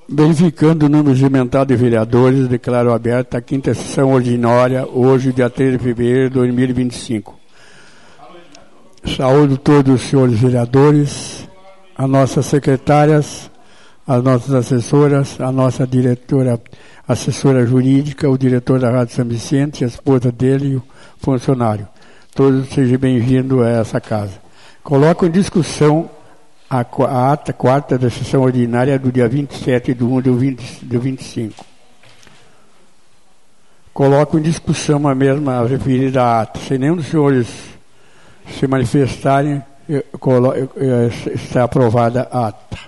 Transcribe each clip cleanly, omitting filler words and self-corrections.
Verificando o número regimental de vereadores, declaro aberta a quinta sessão ordinária, hoje, dia 13 de fevereiro de 2025. Saúdo todos os senhores vereadores, as nossas secretárias, as nossas assessoras, a nossa diretora, assessora jurídica, o diretor da Rádio São Vicente, a esposa dele e o funcionário. Todos sejam bem-vindos a essa casa. Coloco em discussão a ata quarta da sessão ordinária do dia 27 de 1 de 25. Coloco em discussão a mesma referida ata. Se nenhum dos senhores se manifestarem, está aprovada a ata.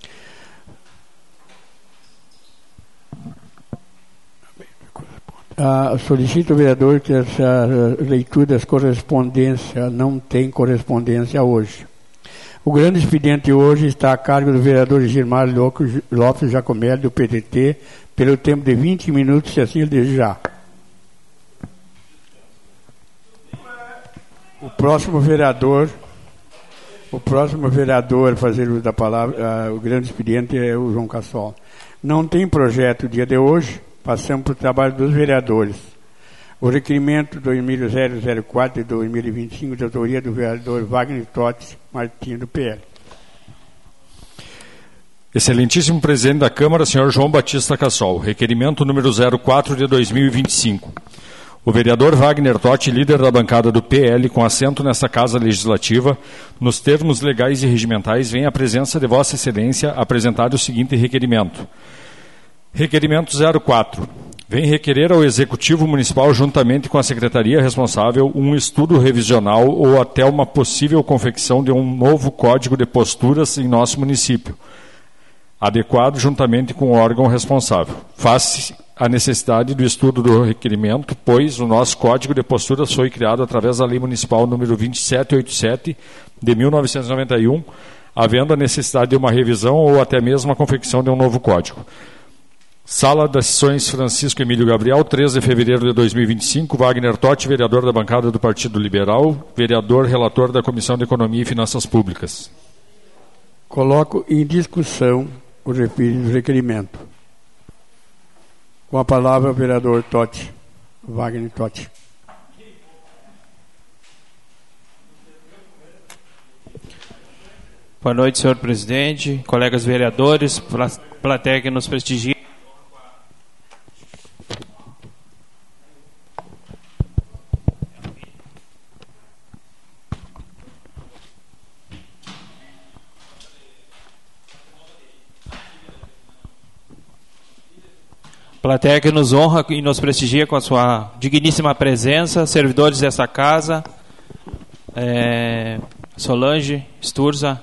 Solicito ao vereador que essa leitura das correspondências não tem correspondência hoje. O grande expediente hoje está a cargo do vereador Gilmar Lopes Jacomelli, do PDT, pelo tempo de 20 minutos, se assim ele desejar. O próximo vereador a fazer uso da palavra, o grande expediente é o João Cassol. Não tem projeto o dia de hoje, passamos para o trabalho dos vereadores. O requerimento 2004 de 2025, de autoria do vereador Wagner Totti Martins, do PL. Excelentíssimo presidente da Câmara, senhor João Batista Cassol. Requerimento número 04 de 2025. O vereador Wagner Totti, líder da bancada do PL, com assento nesta Casa Legislativa, nos termos legais e regimentais, vem à presença de Vossa Excelência apresentar o seguinte requerimento. Requerimento 04. Vem requerer ao Executivo Municipal, juntamente com a Secretaria responsável, um estudo revisional ou até uma possível confecção de um novo código de posturas em nosso município, adequado juntamente com o órgão responsável. Faz-se a necessidade do estudo do requerimento, pois o nosso código de posturas foi criado através da Lei Municipal número 2787 de 1991, havendo a necessidade de uma revisão ou até mesmo a confecção de um novo código. Sala das Sessões Francisco Emílio Gabriel, 13 de fevereiro de 2025, Wagner Totti, vereador da bancada do Partido Liberal, vereador relator da Comissão de Economia e Finanças Públicas. Coloco em discussão o referido requerimento. Com a palavra o vereador Totti, Wagner Totti. Boa noite, senhor presidente, colegas vereadores, plateia que nos prestigia. Plateia que nos honra e nos prestigia com a sua digníssima presença, servidores dessa casa, Solange Sturza,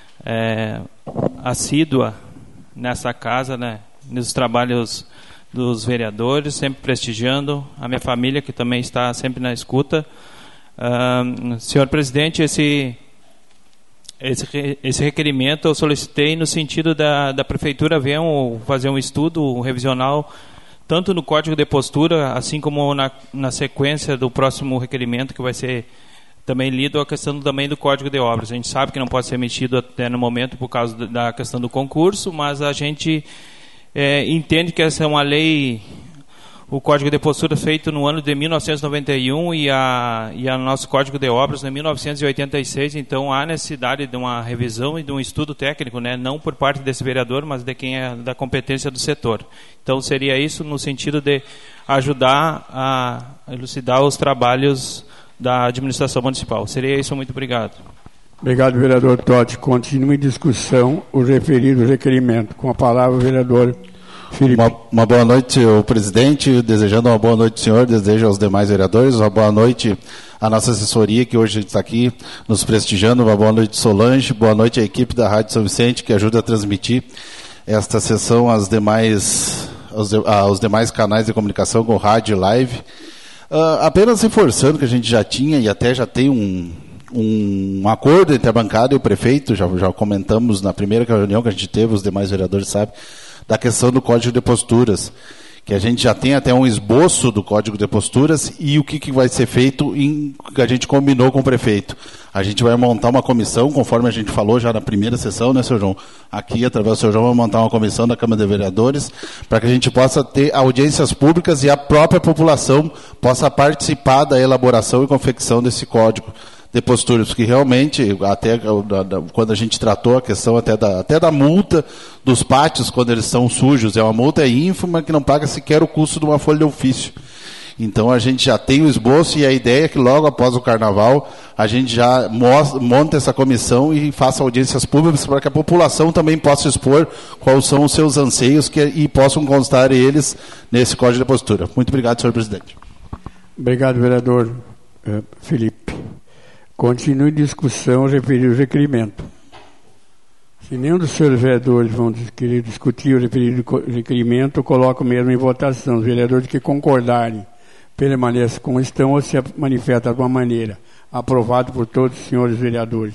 assídua nessa casa, né, nos trabalhos dos vereadores, sempre prestigiando, a minha família que também está sempre na escuta. Senhor presidente, esse requerimento eu solicitei no sentido da Prefeitura fazer um estudo revisional, tanto no Código de Postura, assim como na sequência do próximo requerimento, que vai ser também lido a questão também do Código de Obras. A gente sabe que não pode ser emitido até no momento por causa da questão do concurso, mas a gente entende que essa é uma lei, o Código de Postura feito no ano de 1991 e o nosso Código de Obras em 1986, então há necessidade de uma revisão e de um estudo técnico, né, não por parte desse vereador, mas de quem é da competência do setor. Então seria isso no sentido de ajudar a elucidar os trabalhos da administração municipal. Seria isso, muito obrigado. Obrigado, vereador Totti. Continua em discussão o referido requerimento. Com a palavra o vereador Felipe. Uma boa noite, senhor presidente. Desejando uma boa noite, senhor. Desejo aos demais vereadores. Uma boa noite à nossa assessoria, que hoje está aqui nos prestigiando. Uma boa noite, Solange. Boa noite à equipe da Rádio São Vicente, que ajuda a transmitir esta sessão aos demais canais de comunicação com rádio e live. Apenas reforçando que a gente já tinha e até já tem um acordo entre a bancada e o prefeito, já comentamos na primeira reunião que a gente teve, os demais vereadores sabem, da questão do Código de Posturas, que a gente já tem até um esboço do Código de Posturas e o que vai ser feito que a gente combinou com o prefeito. A gente vai montar uma comissão, conforme a gente falou já na primeira sessão, né, Sr. João? Aqui, através do Sr. João, vai montar uma comissão da Câmara de Vereadores para que a gente possa ter audiências públicas e a própria população possa participar da elaboração e confecção desse Código de Posturas, porque realmente, até quando a gente tratou a questão até da multa dos pátios, quando eles são sujos, é uma multa ínfima que não paga sequer o custo de uma folha de ofício. Então a gente já tem o esboço e a ideia é que logo após o Carnaval a gente já monta essa comissão e faça audiências públicas para que a população também possa expor quais são os seus anseios e possam constar eles nesse Código de Postura. Muito obrigado, senhor presidente. Obrigado, vereador Felipe. Continue discussão referido ao requerimento. Se nenhum dos senhores vereadores vão querer discutir o referido requerimento, eu coloco mesmo em votação. Os vereadores que concordarem permanecem como estão ou se manifestam de alguma maneira. Aprovado por todos os senhores vereadores.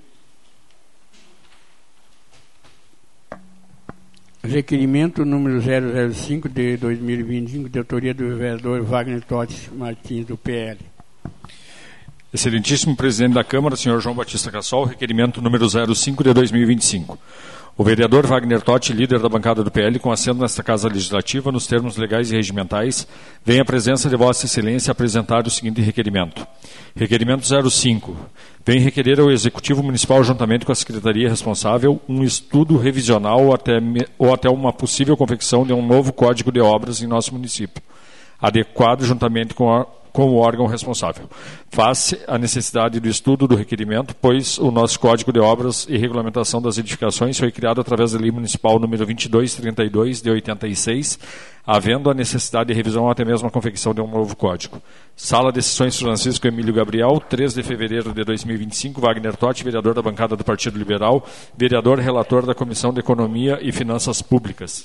Requerimento número 005 de 2025, de autoria do vereador Wagner Totti Martins, do PL. Excelentíssimo presidente da Câmara, senhor João Batista Cassol, requerimento número 05 de 2025. O vereador Wagner Totti, líder da bancada do PL, com assento nesta Casa Legislativa, nos termos legais e regimentais, vem à presença de Vossa Excelência apresentar o seguinte requerimento. Requerimento 05. Vem requerer ao Executivo Municipal, juntamente com a Secretaria responsável, um estudo revisional ou até uma possível confecção de um novo Código de Obras em nosso município, adequado juntamente com o órgão responsável. Face a necessidade do estudo do requerimento, pois o nosso Código de Obras e Regulamentação das Edificações foi criado através da Lei Municipal número 2232 de 86, havendo a necessidade de revisão ou até mesmo a confecção de um novo código. Sala de Sessões Francisco Emílio Gabriel, 3 de fevereiro de 2025, Wagner Totti, vereador da bancada do Partido Liberal, vereador relator da Comissão de Economia e Finanças Públicas.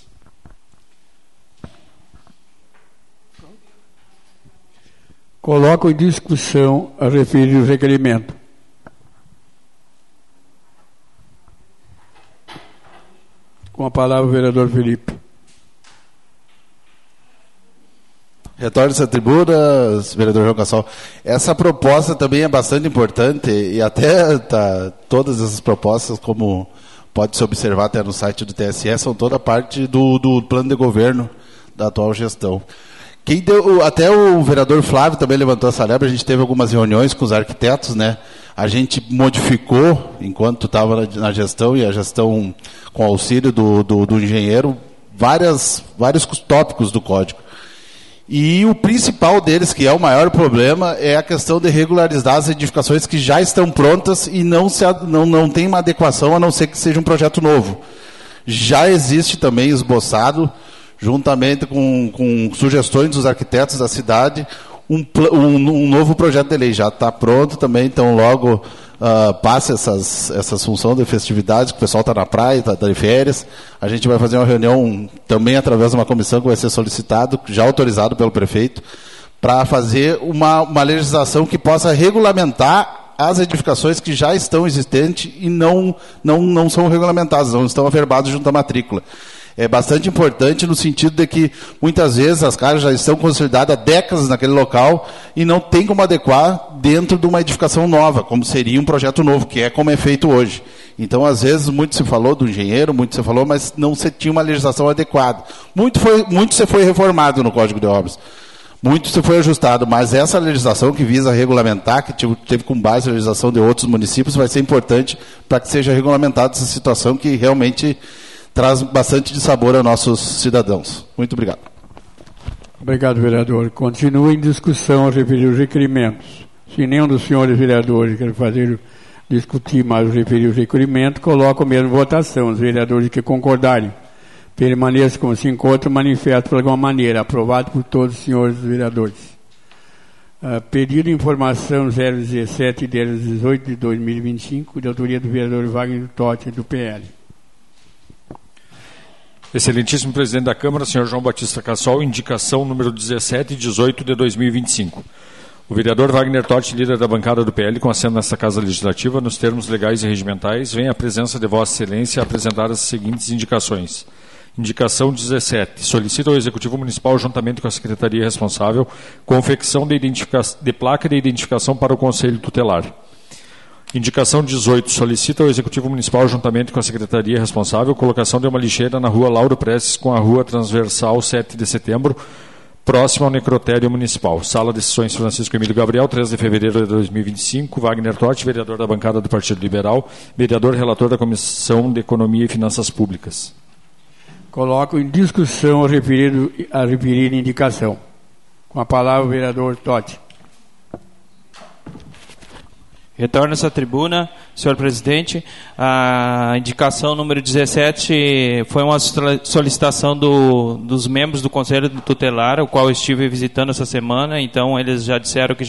Coloco em discussão a referir o requerimento. Com a palavra o vereador Felipe. Retorno à tribuna, vereador João Cassol. Essa proposta também é bastante importante e até todas essas propostas, como pode se observar até no site do TSE, são toda parte do plano de governo da atual gestão. Até o vereador Flávio também levantou essa lebre, a gente teve algumas reuniões com os arquitetos, né? A gente modificou, enquanto estava na gestão, e a gestão com auxílio do engenheiro, vários tópicos do código. E o principal deles, que é o maior problema, é a questão de regularizar as edificações que já estão prontas e não tem uma adequação, a não ser que seja um projeto novo. Já existe também esboçado, juntamente com sugestões dos arquitetos da cidade, um novo projeto de lei. Já está pronto também, então logo passa essas funções de festividades, que o pessoal está na praia, está de férias. A gente vai fazer uma reunião também através de uma comissão que vai ser solicitado, já autorizado pelo prefeito, para fazer uma legislação que possa regulamentar as edificações que já estão existentes e não são regulamentadas, não estão averbadas junto à matrícula. É bastante importante no sentido de que, muitas vezes, as casas já estão consolidadas há décadas naquele local e não tem como adequar dentro de uma edificação nova, como seria um projeto novo, que é como é feito hoje. Então, às vezes, muito se falou do engenheiro, muito se falou, mas não se tinha uma legislação adequada. Muito se foi reformado no Código de Obras. Muito se foi ajustado, mas essa legislação que visa regulamentar, que teve com base a legislação de outros municípios, vai ser importante para que seja regulamentada essa situação que realmente traz bastante de sabor a nossos cidadãos. Muito obrigado. Obrigado, vereador. Continua em discussão a referir os requerimentos. Se nenhum dos senhores vereadores quer discutir mais o referir os requerimentos, coloco mesmo em votação. Os vereadores que concordarem permaneçam como se encontram, manifestam de alguma maneira. Aprovado por todos os senhores vereadores. Pedido de informação 017 e 018 de 2025, de autoria do vereador Wagner Totti, do PL. Excelentíssimo presidente da Câmara, senhor João Batista Cassol, indicação número 17 e 18 de 2025. O vereador Wagner Totti, líder da bancada do PL, com assento nesta Casa Legislativa, nos termos legais e regimentais, vem à presença de Vossa Excelência a apresentar as seguintes indicações. Indicação 17. Solicita ao Executivo Municipal, juntamente com a Secretaria responsável, confecção de placa de identificação para o Conselho Tutelar. Indicação 18. Solicita ao Executivo Municipal, juntamente com a Secretaria responsável, colocação de uma lixeira na Rua Lauro Prestes com a Rua Transversal 7 de Setembro, próximo ao Necrotério Municipal. Sala de Sessões Francisco Emílio Gabriel, 3 de fevereiro de 2025. Wagner Totti, vereador da bancada do Partido Liberal, vereador relator da Comissão de Economia e Finanças Públicas. Coloco em discussão a referida indicação. Com a palavra o vereador Totti. Retorno a essa tribuna, senhor presidente. A indicação número 17 foi uma solicitação dos membros do Conselho Tutelar, o qual eu estive visitando essa semana. Então, eles já disseram que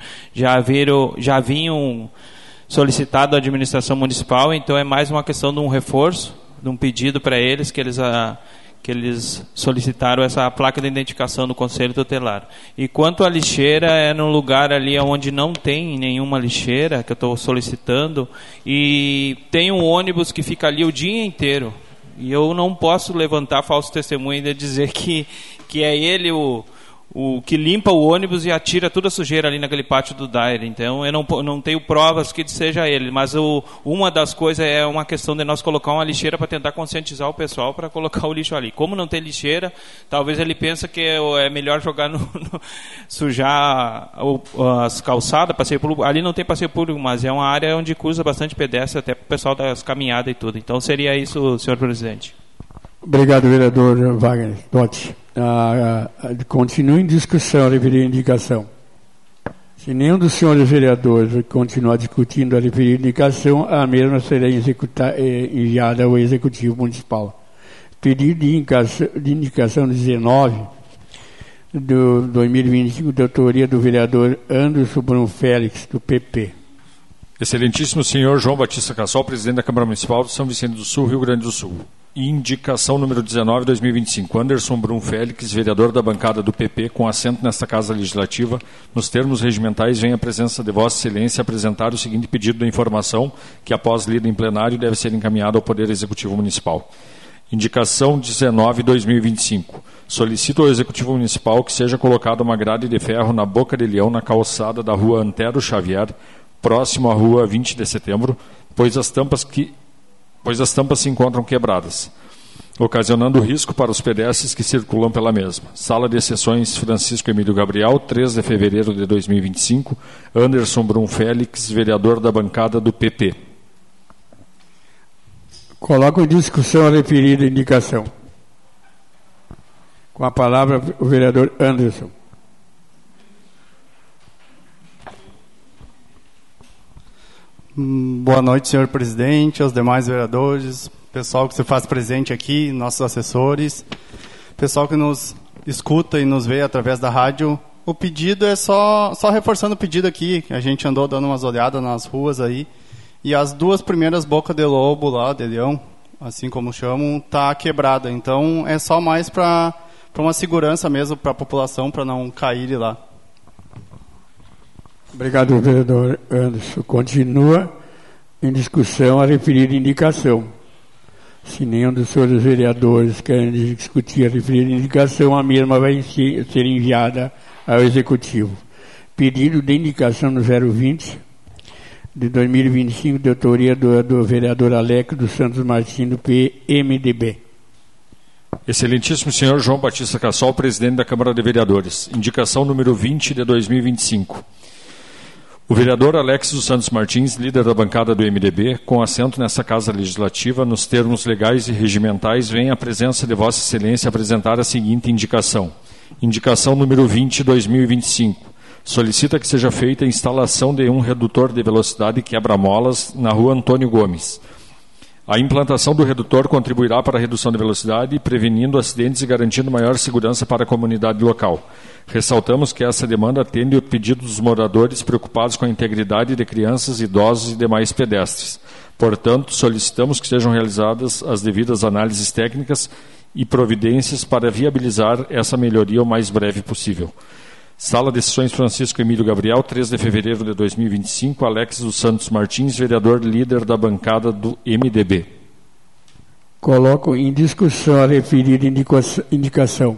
já vinham solicitado a administração municipal. Então, é mais uma questão de um reforço, de um pedido para eles que eles solicitaram essa placa de identificação do Conselho Tutelar. E quanto à lixeira, é num lugar ali onde não tem nenhuma lixeira, que eu estou solicitando, e tem um ônibus que fica ali o dia inteiro. E eu não posso levantar falso testemunho e dizer que é ele o que limpa o ônibus e atira toda a sujeira ali naquele pátio do Daire. Então, eu não tenho provas que seja ele, mas uma das coisas é uma questão de nós colocar uma lixeira para tentar conscientizar o pessoal para colocar o lixo ali. Como não tem lixeira, talvez ele pense que é melhor jogar sujar as calçadas, passeio público. Ali não tem passeio público, mas é uma área onde cruza bastante pedestre, até para o pessoal das caminhadas e tudo. Então, seria isso, senhor presidente. Obrigado, vereador Wagner Totti. Continua em discussão a referida indicação. Se nenhum dos senhores vereadores continuar discutindo a referida indicação, a mesma será enviada ao Executivo Municipal. Pedido de indicação 19 de 2025, de autoria do vereador Anderson Bruno Félix, do PP. Excelentíssimo senhor João Batista Cassol, presidente da Câmara Municipal de São Vicente do Sul, Rio Grande do Sul. Indicação número 19 de 2025. Anderson Brum Félix, vereador da bancada do PP, com assento nesta Casa Legislativa, nos termos regimentais, vem à presença de Vossa Excelência apresentar o seguinte pedido de informação, que após lida em plenário deve ser encaminhado ao Poder Executivo Municipal. Indicação 19 de 2025. Solicito ao Executivo Municipal que seja colocada uma grade de ferro na Boca de Leão, na calçada da Rua Antero Xavier, próximo à Rua 20 de Setembro, pois as tampas se encontram quebradas, ocasionando risco para os pedestres que circulam pela mesma. Sala de Sessões Francisco Emílio Gabriel, 3 de fevereiro de 2025. Anderson Brum Félix, vereador da bancada do PP. Coloco em discussão a referida indicação. Com a palavra o vereador Anderson. Boa noite, senhor presidente, aos demais vereadores, pessoal que se faz presente aqui, nossos assessores, pessoal que nos escuta e nos vê através da rádio. O pedido é só reforçando o pedido aqui, a gente andou dando umas olhadas nas ruas aí, e as duas primeiras bocas de lobo lá, de leão, assim como chamam, tá quebrada. Então é só mais para uma segurança mesmo para a população, para não cair lá. Obrigado, vereador Anderson. Continua em discussão a referida indicação. Se nenhum dos senhores vereadores querem discutir a referida indicação, a mesma vai ser enviada ao Executivo. Pedido de indicação no 020 de 2025, de autoria do vereador Alex dos Santos Martins, do PMDB. Excelentíssimo senhor João Batista Cassol, presidente da Câmara de Vereadores. Indicação número 20 de 2025. O vereador Alex dos Santos Martins, líder da bancada do MDB, com assento nesta Casa Legislativa, nos termos legais e regimentais, vem à presença de Vossa Excelência apresentar a seguinte indicação. Indicação número 20 de 2025. Solicita que seja feita a instalação de um redutor de velocidade quebra-molas na Rua Antônio Gomes. A implantação do redutor contribuirá para a redução de velocidade, prevenindo acidentes e garantindo maior segurança para a comunidade local. Ressaltamos que essa demanda atende o pedido dos moradores preocupados com a integridade de crianças, idosos e demais pedestres. Portanto, solicitamos que sejam realizadas as devidas análises técnicas e providências para viabilizar essa melhoria o mais breve possível. Sala de Sessões Francisco Emílio Gabriel, 3 de fevereiro de 2025, Alex dos Santos Martins, vereador líder da bancada do MDB. Coloco em discussão a referida indicação.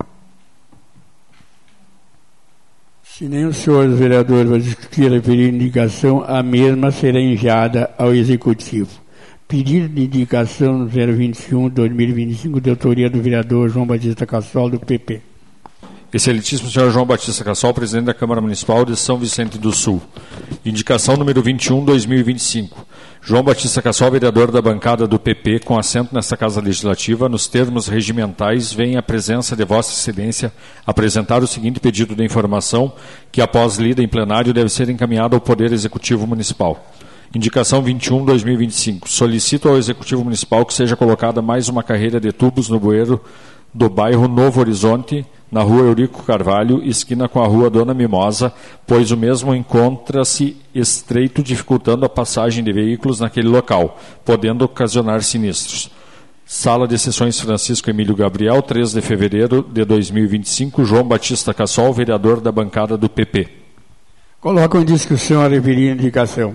Se nem o senhor vereador vai discutir a referida indicação, a mesma será enviada ao Executivo. Pedido de indicação 021/2025, de autoria do vereador João Batista Cassol, do PP. Excelentíssimo senhor João Batista Cassol, presidente da Câmara Municipal de São Vicente do Sul. Indicação número 21/2025. João Batista Cassol, vereador da bancada do PP, com assento nesta Casa Legislativa, nos termos regimentais, vem à presença de Vossa Excelência apresentar o seguinte pedido de informação, que após lida em plenário deve ser encaminhado ao Poder Executivo Municipal. Indicação 21/2025. Solicito ao Executivo Municipal que seja colocada mais uma carreira de tubos no bueiro do bairro Novo Horizonte, na rua Eurico Carvalho, esquina com a rua Dona Mimosa, pois o mesmo encontra-se estreito, dificultando a passagem de veículos naquele local, podendo ocasionar sinistros. Sala de Sessões Francisco Emílio Gabriel, 3 de fevereiro de 2025, João Batista Cassol, vereador da bancada do PP. Coloco em discussão a referida indicação.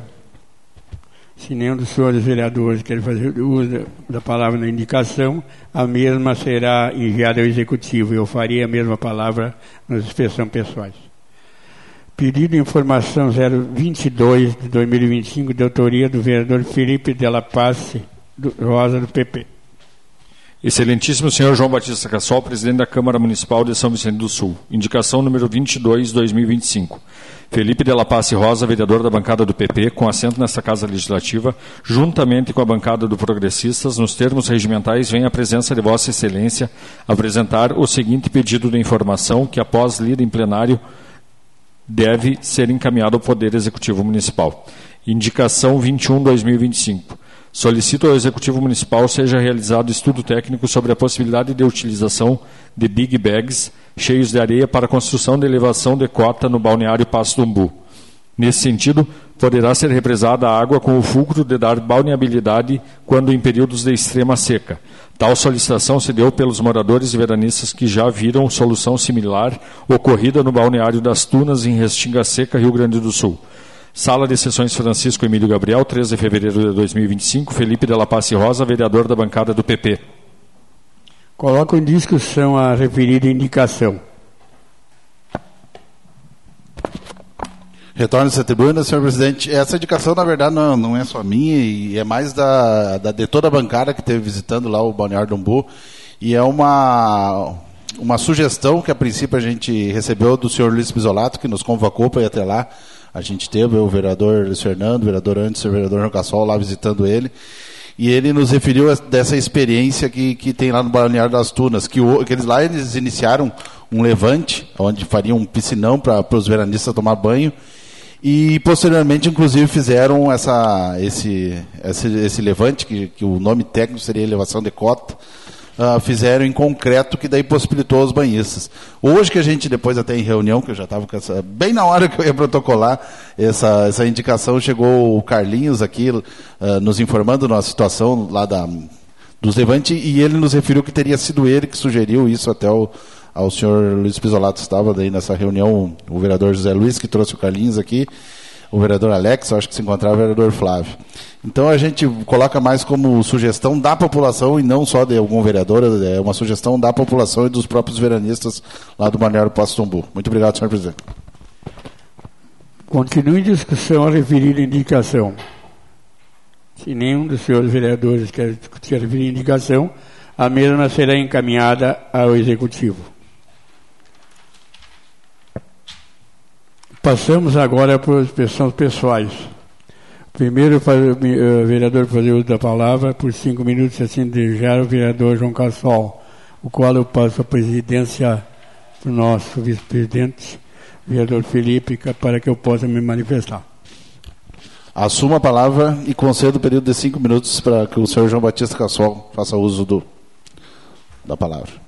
Se nenhum dos senhores vereadores quer fazer uso da palavra na indicação, a mesma será enviada ao Executivo. Eu faria a mesma palavra nas expressões pessoais. Pedido de informação 022/2025, de autoria do vereador Felipe Della Paz Rosa, do PP. Excelentíssimo senhor João Batista Cassol, presidente da Câmara Municipal de São Vicente do Sul. Indicação número 22/2025. Felipe Della Paz Rosa, vereador da bancada do PP, com assento nesta Casa Legislativa, juntamente com a bancada do Progressistas, nos termos regimentais, vem à presença de Vossa Excelência apresentar o seguinte pedido de informação, que após lida em plenário deve ser encaminhado ao Poder Executivo Municipal. Indicação 21/2025. Solicito ao Executivo Municipal seja realizado estudo técnico sobre a possibilidade de utilização de big bags cheios de areia para a construção de elevação de cota no balneário Passo do Umbu. Nesse sentido, poderá ser represada a água com o fulcro de dar balneabilidade quando em períodos de extrema seca. Tal solicitação se deu pelos moradores e veranistas que já viram solução similar ocorrida no balneário das Tunas, em Restinga Seca, Rio Grande do Sul. Sala de Sessões Francisco Emílio Gabriel, 3 de fevereiro de 2025, Felipe Della Paz Rosa, vereador da bancada do PP. Coloco em discussão a referida indicação. Retorno-se à tribuna, senhor presidente. Essa indicação, na verdade, não é só minha, e é mais de toda a bancada que esteve visitando lá o Balneário do Umbu. E é uma sugestão que, a princípio, a gente recebeu do senhor Luiz Bisolato, que nos convocou para ir até lá. A gente teve o vereador Luiz Fernando, o vereador Anderson, o vereador João Cassol lá visitando ele. E ele nos referiu dessa experiência que tem lá no Balneário das Tunas, que eles iniciaram um levante, onde fariam um piscinão para os veranistas tomar banho, e posteriormente, inclusive, fizeram esse levante, que o nome técnico seria elevação de cota, fizeram em concreto, que daí possibilitou os banhistas. Hoje que a gente, depois até em reunião, que eu já estava bem na hora que eu ia protocolar essa indicação, chegou o Carlinhos aqui nos informando da situação lá dos levantes, e ele nos referiu que teria sido ele que sugeriu isso até ao senhor Luiz Pisolato. Estava daí nessa reunião o vereador José Luiz, que trouxe o Carlinhos aqui, o vereador Alex, acho que se encontrava o vereador Flávio. Então a gente coloca mais como sugestão da população e não só de algum vereador, é uma sugestão da população e dos próprios veranistas lá do Balneário Passo do Umbu. Muito obrigado, senhor presidente. Continue em discussão a referida indicação. Se nenhum dos senhores vereadores quer discutir a referida indicação, a mesma será encaminhada ao Executivo. Passamos agora para as expressões pessoais. Primeiro, o vereador fazer uso da palavra, por 5 minutos, se assim desejar, o vereador João Cassol, o qual eu passo a presidência do nosso vice-presidente, vereador Felipe, para que eu possa me manifestar. Assumo a palavra e concedo o período de 5 minutos para que o senhor João Batista Cassol faça uso da palavra.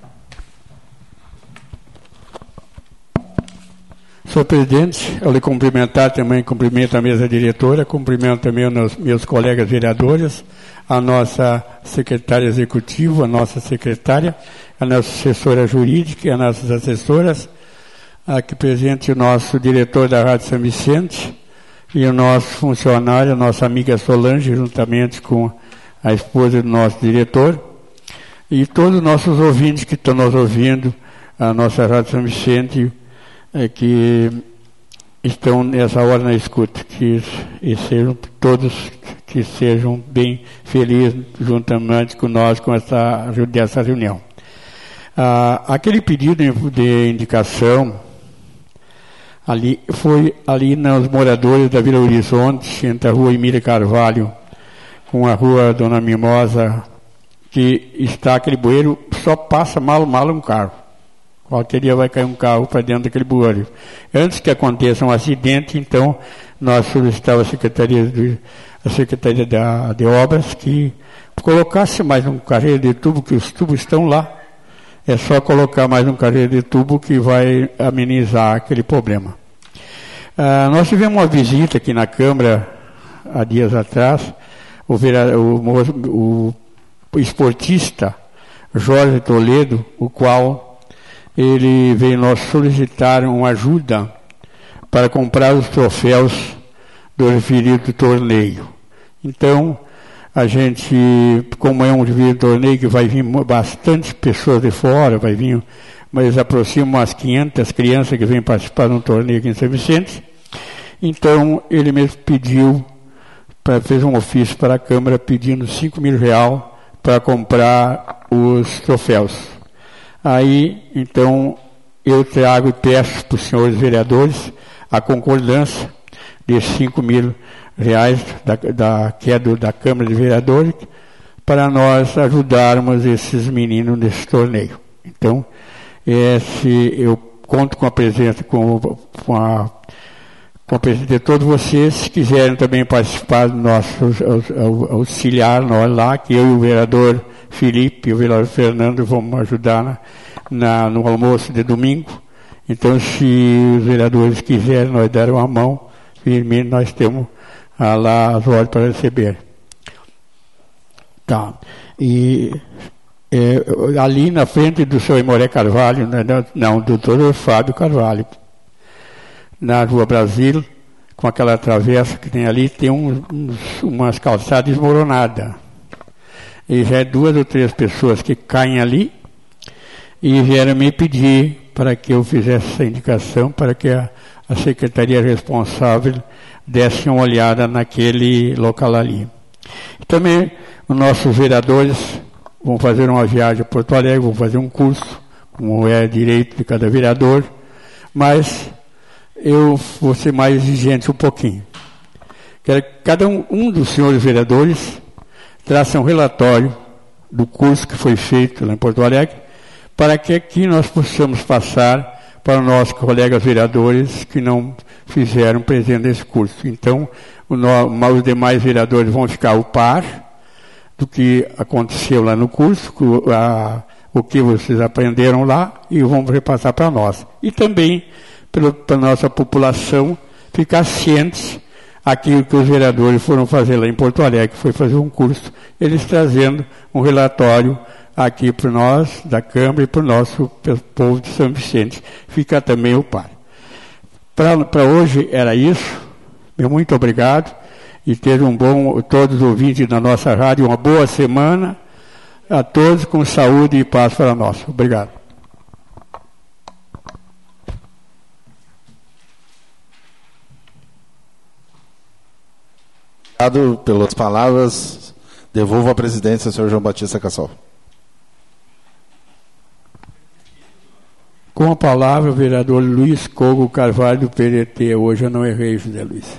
Senhor presidente, ao lhe cumprimentar também, cumprimento a mesa diretora, cumprimento também os meus colegas vereadores, a nossa secretária executiva, a nossa secretária, a nossa assessora jurídica, as nossas assessoras, aqui presente o nosso diretor da Rádio São Vicente e o nosso funcionário, a nossa amiga Solange, juntamente com a esposa do nosso diretor. E todos os nossos ouvintes que estão nos ouvindo, a nossa Rádio São Vicente, que estão nessa hora na escuta, que sejam todos que sejam bem felizes juntamente com nós dessa reunião. Aquele pedido de indicação foi ali nos moradores da Vila Horizonte, entre a rua Emília Carvalho com a rua Dona Mimosa, que está aquele bueiro, só passa mal um carro. Qualquer dia vai cair um carro para dentro daquele bueiro. Antes que aconteça um acidente, então, nós solicitávamos a Secretaria de Obras que colocasse mais um carreiro de tubo, que os tubos estão lá. É só colocar mais um carreiro de tubo que vai amenizar aquele problema. Nós tivemos uma visita aqui na Câmara, há dias atrás, o esportista Jorge Toledo, o qual ele veio nós solicitar uma ajuda para comprar os troféus do referido torneio. Então, a gente, como é um referido torneio que vai vir bastante pessoas de fora, mas aproxima umas 500 crianças que vêm participar de um torneio aqui em São Vicente, então ele mesmo fez um ofício para a Câmara pedindo R$5.000 para comprar os troféus. Aí, então, eu trago e peço para os senhores vereadores a concordância de R$5.000 da Câmara de Vereadores para nós ajudarmos esses meninos nesse torneio. Então, eu conto com a presença, com a presença de todos vocês. Se quiserem também participar do nosso auxiliar nós lá, que eu e o vereador Felipe e o vereador Fernando vamos ajudar no almoço de domingo. Então, se os vereadores quiserem, nós deram uma mão, firmemente nós temos lá as ordens para receber. Tá. E ali na frente do seu Imoré Carvalho, não, do doutor Fábio Carvalho, na Rua Brasil, com aquela travessa que tem ali, tem umas calçadas desmoronadas. E já é 2 ou 3 pessoas que caem ali e vieram me pedir para que eu fizesse essa indicação, para que a secretaria responsável desse uma olhada naquele local ali. Também os nossos vereadores vão fazer uma viagem a Porto Alegre, vão fazer um curso, como é direito de cada vereador, mas eu vou ser mais exigente um pouquinho. Quero que cada um dos senhores vereadores traça um relatório do curso que foi feito lá em Porto Alegre, para que aqui nós possamos passar para os nossos colegas vereadores que não fizeram presente nesse curso. Então, os demais vereadores vão ficar ao par do que aconteceu lá no curso, o que vocês aprenderam lá, e vão repassar para nós. E também para a nossa população ficar cientes aquilo que os vereadores foram fazer lá em Porto Alegre, que foi fazer um curso, eles trazendo um relatório aqui para nós, da Câmara, e para o nosso povo de São Vicente. Fica também o par. Para hoje era isso. Meu muito obrigado. E ter todos os ouvintes da nossa rádio, uma boa semana. A todos com saúde e paz para nós. Obrigado. Obrigado pelas palavras. Devolvo a presidência ao senhor João Batista Cassol. Com a palavra, o vereador Luiz Cogo Carvalho, do PDT. Hoje eu não errei, José Luiz.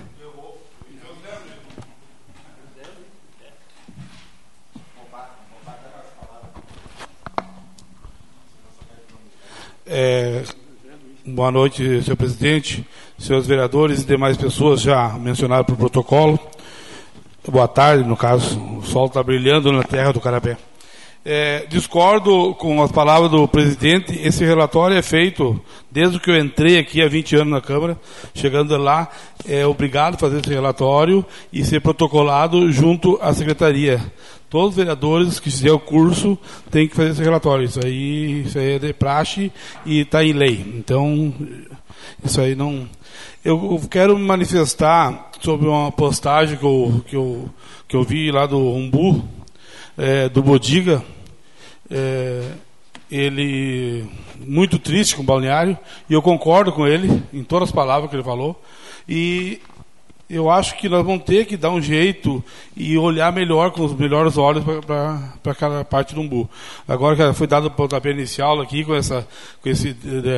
Boa noite, senhor presidente, senhores vereadores e demais pessoas já mencionadas por protocolo. Boa tarde, no caso, o sol está brilhando na terra do Carapé. Discordo com as palavras do presidente. Esse relatório é feito desde que eu entrei aqui há 20 anos na Câmara. Chegando lá, é obrigado a fazer esse relatório e ser protocolado junto à secretaria. Todos os vereadores que fizeram o curso têm que fazer esse relatório. Isso aí é de praxe e está em lei. Então, isso aí não... Eu quero me manifestar sobre uma postagem que eu vi lá do Umbu, do Bodiga. ele muito triste com o balneário, e eu concordo com ele em todas as palavras que ele falou, e eu acho que nós vamos ter que dar um jeito e olhar melhor, com os melhores olhos, para aquela parte do Umbu. Agora que foi dado o pontapé inicial aqui com esses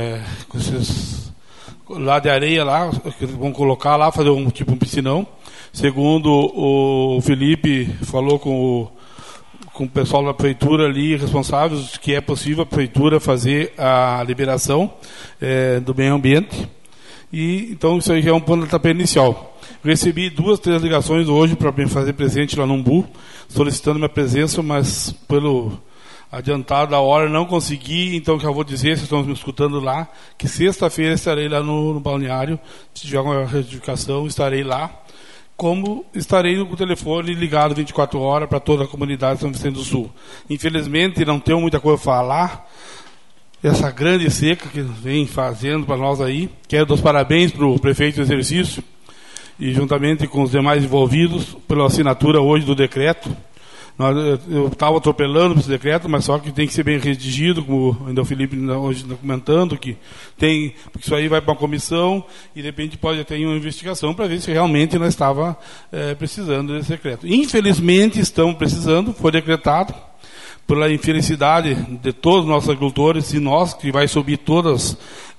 lá de areia lá, que vão colocar lá, fazer um piscinão. Segundo o Felipe falou com o pessoal da prefeitura ali, responsáveis, que é possível a prefeitura fazer a liberação do meio ambiente. E então isso aí já é um pontapé inicial. Recebi 2, 3 ligações hoje para me fazer presente lá no Umbu, solicitando minha presença, mas pelo adiantado da hora não consegui, então já vou dizer, vocês estão me escutando lá, que sexta-feira estarei lá no balneário, se tiver alguma retificação, estarei lá, como estarei com o telefone ligado 24 horas para toda a comunidade de São Vicente do Sul. Infelizmente não tenho muita coisa a falar, essa grande seca que vem fazendo para nós aí. Quero dar os parabéns para o prefeito do exercício e juntamente com os demais envolvidos pela assinatura hoje do decreto. Eu estava atropelando esse decreto, mas só que tem que ser bem redigido, como ainda o Felipe hoje está comentando, que tem, porque isso aí vai para uma comissão e de repente pode ter uma investigação para ver se realmente nós estava precisando desse decreto. Infelizmente estamos precisando, foi decretado, pela infelicidade de todos os nossos agricultores e nós, que vai subir todas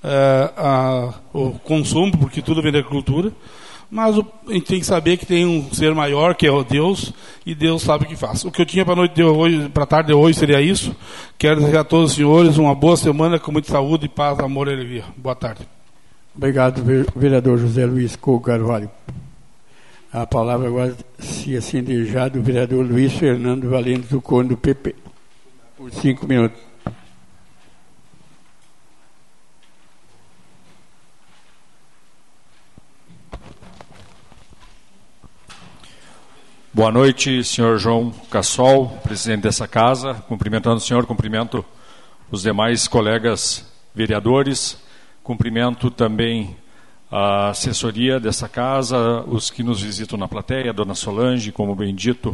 o consumo, porque tudo vem da agricultura. Mas a gente tem que saber que tem um ser maior, que é o Deus, e Deus sabe o que faz. O que eu tinha para a tarde de hoje seria isso. Quero desejar a todos os senhores uma boa semana, com muita saúde, paz, amor e alegria. Boa tarde. Obrigado, vereador José Luiz Couto Carvalho. A palavra agora, se assim desejar, do vereador Luiz Fernando Valente do Cone do PP. Por 5 minutos. Boa noite, senhor João Cassol, presidente dessa casa. Cumprimentando o senhor, cumprimento os demais colegas vereadores, cumprimento também a assessoria dessa casa, os que nos visitam na plateia, a dona Solange, como bem dito,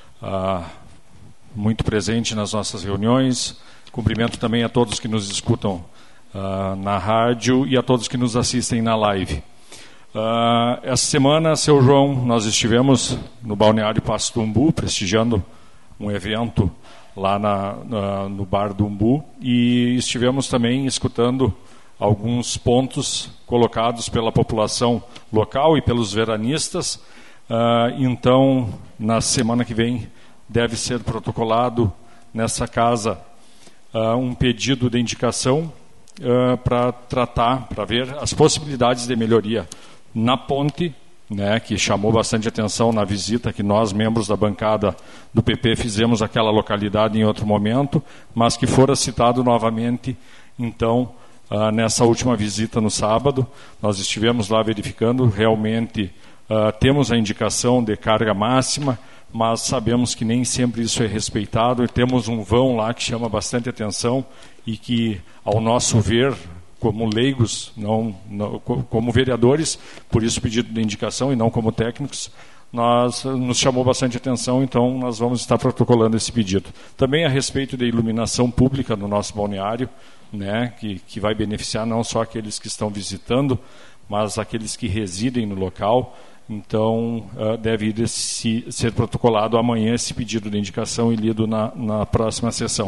muito presente nas nossas reuniões. Cumprimento também a todos que nos escutam na rádio e a todos que nos assistem na live. Essa semana, seu João, nós estivemos no Balneário Passo do Umbu, prestigiando um evento lá no Bar do Umbu, e estivemos também escutando alguns pontos colocados pela população local e pelos veranistas. Então, na semana que vem, deve ser protocolado nessa casa um pedido de indicação para tratar, para ver as possibilidades de melhoria na ponte, né, que chamou bastante atenção na visita que nós, membros da bancada do PP, fizemos àquela localidade em outro momento, mas que fora citado novamente, então, nessa última visita no sábado. Nós estivemos lá verificando, realmente temos a indicação de carga máxima, mas sabemos que nem sempre isso é respeitado, e temos um vão lá que chama bastante atenção e que, ao nosso ver, como leigos, não como vereadores, por isso pedido de indicação e não como técnicos, nos chamou bastante atenção, então nós vamos estar protocolando esse pedido. Também a respeito da iluminação pública no nosso balneário, né, que vai beneficiar não só aqueles que estão visitando, mas aqueles que residem no local. Então, deve ser protocolado amanhã esse pedido de indicação e lido na próxima sessão.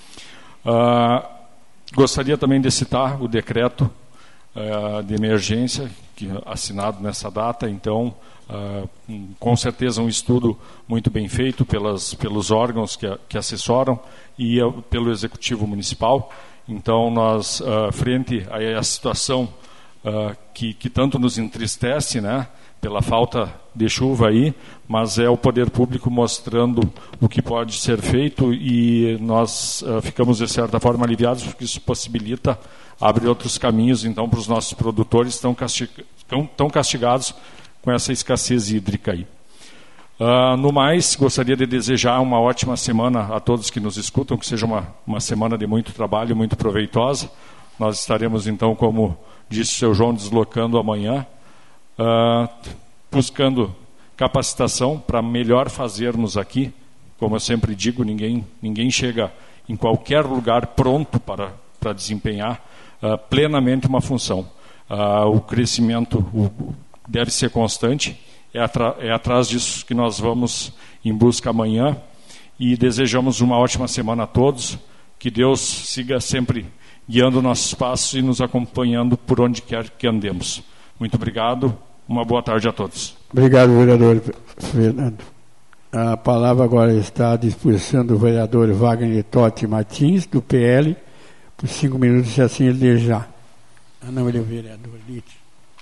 Gostaria também de citar o decreto de emergência, assinado nessa data. Então, com certeza um estudo muito bem feito pelos órgãos que assessoram e pelo Executivo Municipal. Então, nós, frente a situação que tanto nos entristece, né, pela falta de chuva aí, mas é o poder público mostrando o que pode ser feito, e nós ficamos, de certa forma, aliviados, porque isso possibilita abrir outros caminhos, então, para os nossos produtores tão castigados com essa escassez hídrica aí. No mais, gostaria de desejar uma ótima semana a todos que nos escutam, que seja uma semana de muito trabalho, muito proveitosa. Nós estaremos, então, como disse o seu João, deslocando amanhã, buscando capacitação para melhor fazermos aqui. Como eu sempre digo, ninguém chega em qualquer lugar pronto para desempenhar plenamente uma função. O crescimento deve ser constante, é atrás disso que nós vamos em busca amanhã, e desejamos uma ótima semana a todos, que Deus siga sempre guiando nossos passos e nos acompanhando por onde quer que andemos. Muito obrigado, uma boa tarde a todos. Obrigado, vereador Fernando. A palavra agora está à disposição do vereador Wagner Totti Martins, do PL, por 5 minutos, se assim ele desejar. Não, ele é o vereador Lite.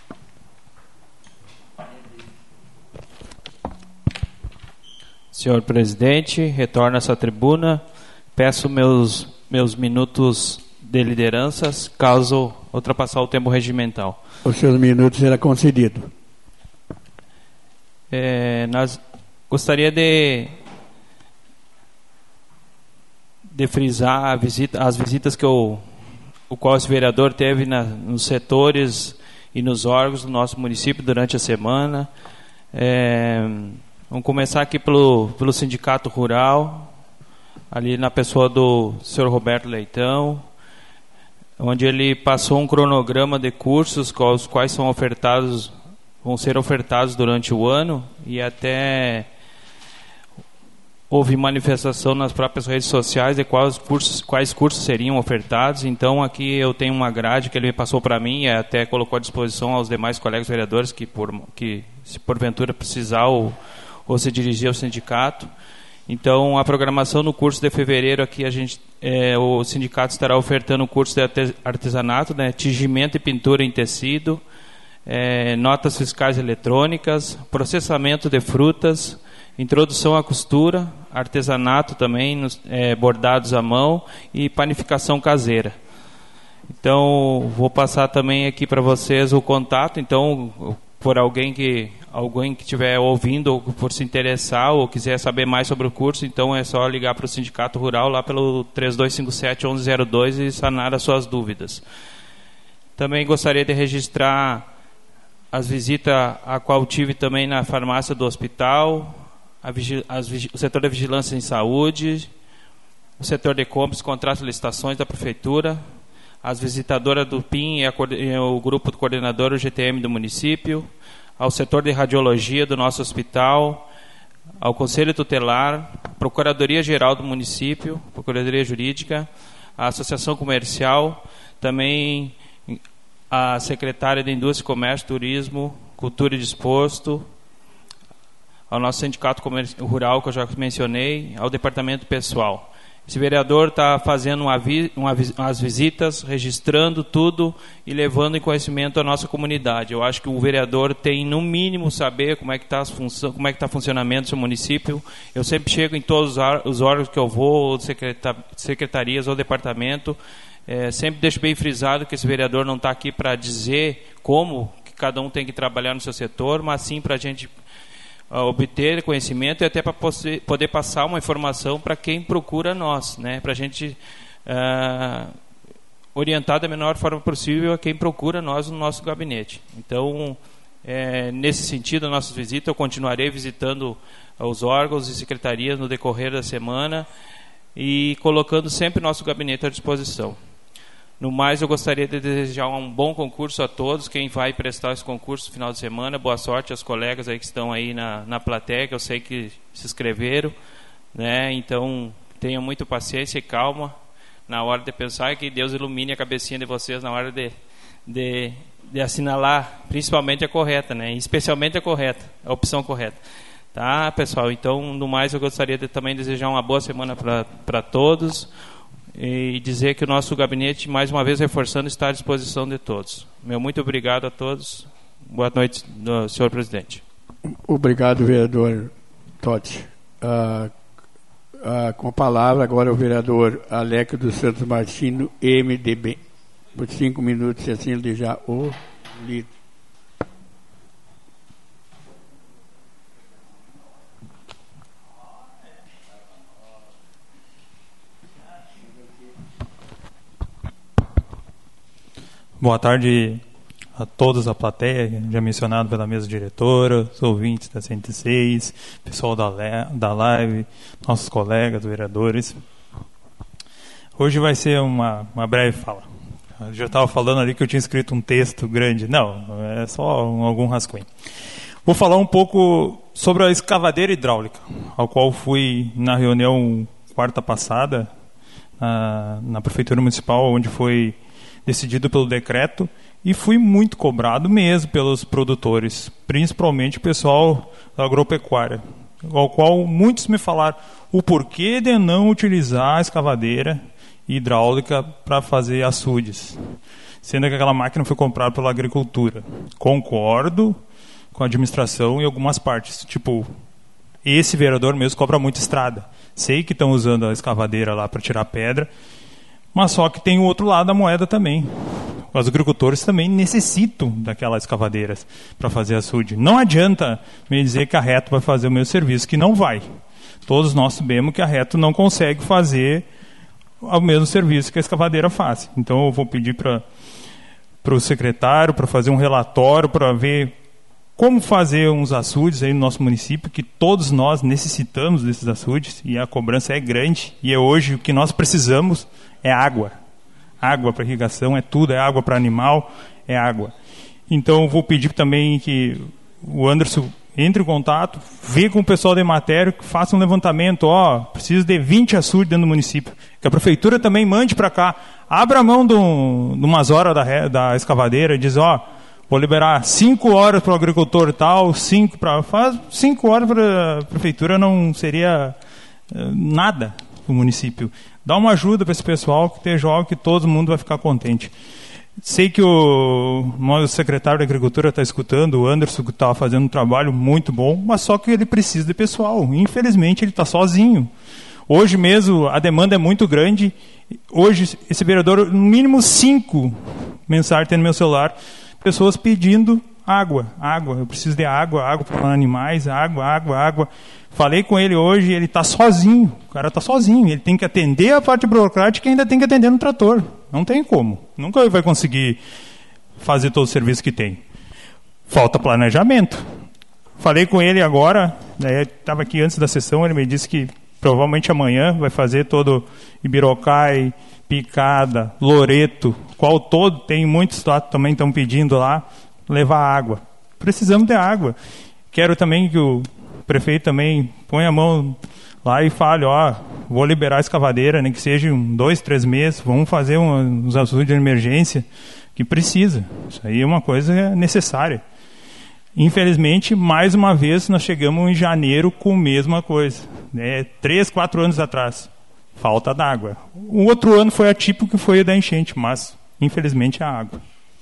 Senhor presidente, retorno a essa tribuna. Peço meus minutos de lideranças, caso ultrapassar o tempo regimental. Os seus minutos será concedido. Nós gostaria de frisar as visitas que o qual esse vereador teve nos setores e nos órgãos do nosso município durante a semana. Vamos começar aqui pelo Sindicato Rural, ali na pessoa do Sr. Roberto Leitão, onde ele passou um cronograma de cursos, os quais vão ser ofertados durante o ano, e até houve manifestação nas próprias redes sociais de quais cursos seriam ofertados. Então aqui eu tenho uma grade que ele passou para mim e até colocou à disposição aos demais colegas vereadores que se porventura precisar ou se dirigir ao sindicato. Então a programação no curso de fevereiro aqui o sindicato estará ofertando o curso de artesanato, né, tingimento e pintura em tecido, notas fiscais eletrônicas, processamento de frutas, introdução à costura, artesanato também, bordados à mão e panificação caseira. Então, vou passar também aqui para vocês o contato. Então, por alguém que estiver ouvindo ou por se interessar ou quiser saber mais sobre o curso, então é só ligar para o Sindicato Rural lá pelo 3257-1102 e sanar as suas dúvidas. Também gostaria de registrar as visitas a qual tive também na farmácia do hospital, o setor da vigilância em saúde, o setor de compras, contratos e licitações da prefeitura, as visitadoras do PIN e o grupo do coordenador, o GTM do município, ao setor de radiologia do nosso hospital, ao Conselho Tutelar, Procuradoria-Geral do município, Procuradoria Jurídica, a Associação Comercial, também a Secretária de Indústria, Comércio, Turismo, Cultura e Desporto, ao nosso Sindicato Rural, que eu já mencionei, ao Departamento Pessoal. Esse vereador está fazendo as visitas, registrando tudo e levando em conhecimento a nossa comunidade. Eu acho que o vereador tem, no mínimo, saber como é que está o funcionamento do seu município. Eu sempre chego em todos os órgãos que eu vou, ou secretarias ou departamento, sempre deixo bem frisado que esse vereador não está aqui para dizer como que cada um tem que trabalhar no seu setor, mas sim para a gente obter conhecimento e até para poder passar uma informação para quem procura nós, né? Para a gente orientar da melhor forma possível a quem procura nós no nosso gabinete. Então, nesse sentido, as nossas visitas, eu continuarei visitando os órgãos e secretarias no decorrer da semana e colocando sempre nosso gabinete à disposição. No mais, eu gostaria de desejar um bom concurso a todos, quem vai prestar esse concurso no final de semana. Boa sorte aos colegas aí que estão aí na plateia, que eu sei que se inscreveram, né? Então, tenham muita paciência e calma na hora de pensar, e que Deus ilumine a cabecinha de vocês na hora de assinalar, principalmente a correta, né? Especialmente a correta, a opção correta. Tá, pessoal? Então, no mais, eu gostaria de também desejar uma boa semana para todos, e dizer que o nosso gabinete, mais uma vez reforçando, está à disposição de todos. Muito obrigado a todos. Boa noite, senhor presidente. Obrigado, vereador Totti. Com a palavra agora o vereador Aleco dos Santos Martins, MDB. Por 5 minutos, se assim ele já o lido. Boa tarde a todos da plateia, já mencionado pela mesa diretora, os ouvintes da 106, pessoal da live, nossos colegas, vereadores. Hoje vai ser uma breve fala. Eu já estava falando ali que eu tinha escrito um texto grande. Não, é só algum rascunho. Vou falar um pouco sobre a escavadeira hidráulica, ao qual fui na reunião quarta passada, na Prefeitura Municipal, onde foi decidido pelo decreto, e fui muito cobrado mesmo pelos produtores, principalmente o pessoal da agropecuária, ao qual muitos me falaram o porquê de não utilizar a escavadeira hidráulica para fazer açudes, sendo que aquela máquina foi comprada pela agricultura. Concordo com a administração em algumas partes, tipo, esse vereador mesmo cobra muito estrada. Sei que estão usando a escavadeira lá para tirar pedra, mas só que tem o outro lado da moeda também. Os agricultores também necessitam daquelas escavadeiras para fazer açude. Não adianta me dizer que a Reto vai fazer o meu serviço, que não vai. Todos nós sabemos que a Reto não consegue fazer o mesmo serviço que a escavadeira faz. Então eu vou pedir para o secretário para fazer um relatório para ver como fazer uns açudes aí no nosso município, que todos nós necessitamos desses açudes, e a cobrança é grande, e hoje o que nós precisamos é água. Água para irrigação é tudo, é água para animal, é água. Então eu vou pedir também que o Anderson entre em contato, vê com o pessoal da Emater, que faça um levantamento, precisa de 20 açudes dentro do município. Que a prefeitura também mande para cá, abra a mão de umas horas da escavadeira e diz, vou liberar 5 horas para o agricultor e tal, 5 horas para a prefeitura não seria nada para o município. Dá uma ajuda para esse pessoal que esteja jovem, que todo mundo vai ficar contente. Sei que o secretário da Agricultura está escutando, o Anderson, que estava fazendo um trabalho muito bom, mas só que ele precisa de pessoal. Infelizmente, ele está sozinho. Hoje mesmo, a demanda é muito grande. Hoje, esse vereador, no mínimo 5 mensagens tem no meu celular, pessoas pedindo água. Eu preciso de água para animais, água. Falei com ele hoje, ele está sozinho. O cara está sozinho. Ele tem que atender a parte burocrática e ainda tem que atender no trator. Não tem como. Nunca vai conseguir fazer todo o serviço que tem. Falta planejamento. Falei com ele agora, estava aqui antes da sessão, ele me disse que provavelmente amanhã vai fazer todo Ibirocai, Picada, Loreto, qual todo, tem muitos lá também estão pedindo lá, levar água. Precisamos de água. Quero também que o prefeito também ponha a mão lá e fale, vou liberar a escavadeira, nem que seja 2, 3 meses, vamos fazer uns açudes de emergência, que precisa. Isso aí é uma coisa necessária. Infelizmente, mais uma vez, nós chegamos em janeiro com a mesma coisa. 3, 4 anos atrás. Falta d'água. O outro ano foi atípico, que foi o da enchente, mas, infelizmente, é a água.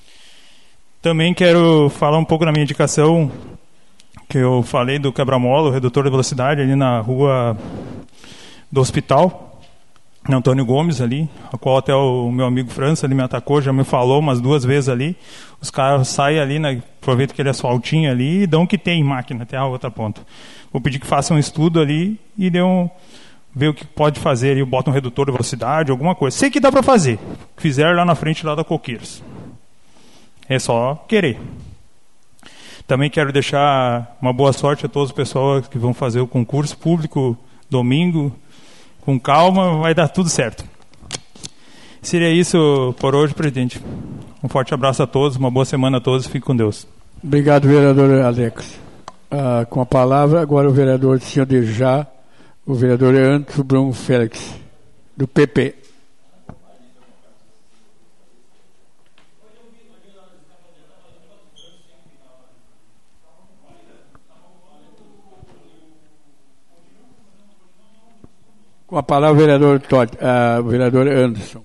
Também quero falar um pouco da minha indicação, que eu falei do quebra-mola, o redutor de velocidade, ali na rua do hospital, na Antônio Gomes ali, a qual até o meu amigo França ali me atacou, já me falou umas 2 vezes ali. Os caras saem ali, aproveitam aquele asfaltinho ali e dão o que tem em máquina até a outra ponta. Vou pedir que façam um estudo ali e ver o que pode fazer ali, bota um redutor de velocidade, alguma coisa. Sei que dá para fazer. Fizeram lá na frente lá da Coqueiros. É só querer. Também quero deixar uma boa sorte a todos os pessoal que vão fazer o concurso público domingo. Com calma, vai dar tudo certo. Seria isso por hoje, presidente. Um forte abraço a todos, uma boa semana a todos, fique com Deus. Obrigado, vereador Alex. Com a palavra, agora o vereador senhor Dejá, o vereador Anderson Bruno Félix, do PP. Com a palavra, o vereador Anderson.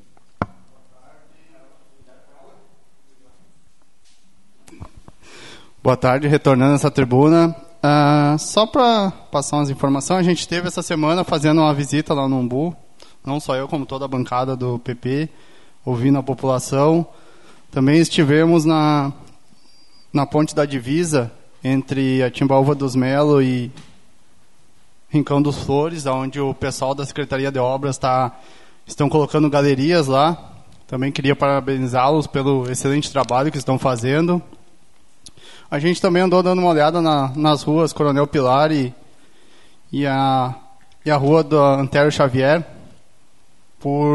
Boa tarde, retornando essa tribuna. Só para passar umas informações, a gente esteve essa semana fazendo uma visita lá no Umbu, não só eu, como toda a bancada do PP, ouvindo a população. Também estivemos na ponte da divisa entre a Timbaúva dos Melo e Rincão dos Flores, onde o pessoal da Secretaria de Obras estão colocando galerias lá. Também queria parabenizá-los pelo excelente trabalho que estão fazendo. A gente também andou dando uma olhada nas ruas Coronel Pilar e a rua do Antero Xavier, por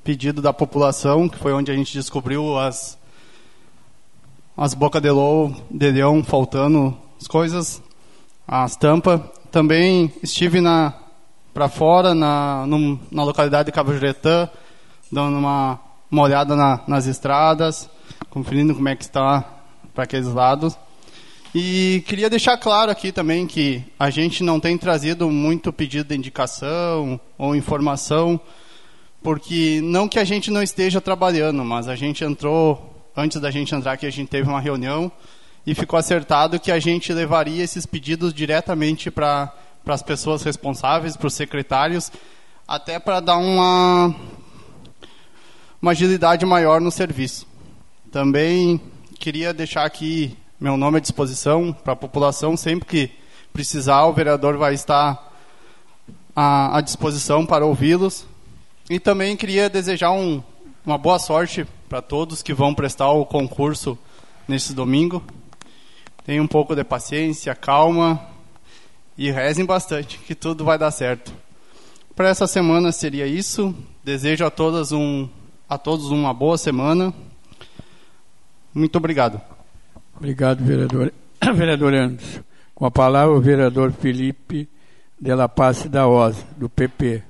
pedido da população, que foi onde a gente descobriu as bocas de leão faltando as coisas, as tampas. Também estive para fora, na localidade de Cabo Juretã, dando uma olhada nas estradas, conferindo como é que está para aqueles lados. E queria deixar claro aqui também que a gente não tem trazido muito pedido de indicação ou informação, porque não que a gente não esteja trabalhando, mas a gente entrou, antes da gente entrar aqui, a gente teve uma reunião e ficou acertado que a gente levaria esses pedidos diretamente para as pessoas responsáveis, para os secretários, até para dar uma agilidade maior no serviço. Também queria deixar aqui meu nome à disposição para a população. Sempre que precisar, o vereador vai estar à disposição para ouvi-los. E também queria desejar uma boa sorte para todos que vão prestar o concurso nesse domingo. Tenham um pouco de paciência, calma e rezem bastante, que tudo vai dar certo. Para essa semana seria isso. Desejo a todos uma boa semana. Muito obrigado. Obrigado, vereador. Vereador Anderson. Com a palavra, o vereador Felipe de la Paz da Rosa, do PP.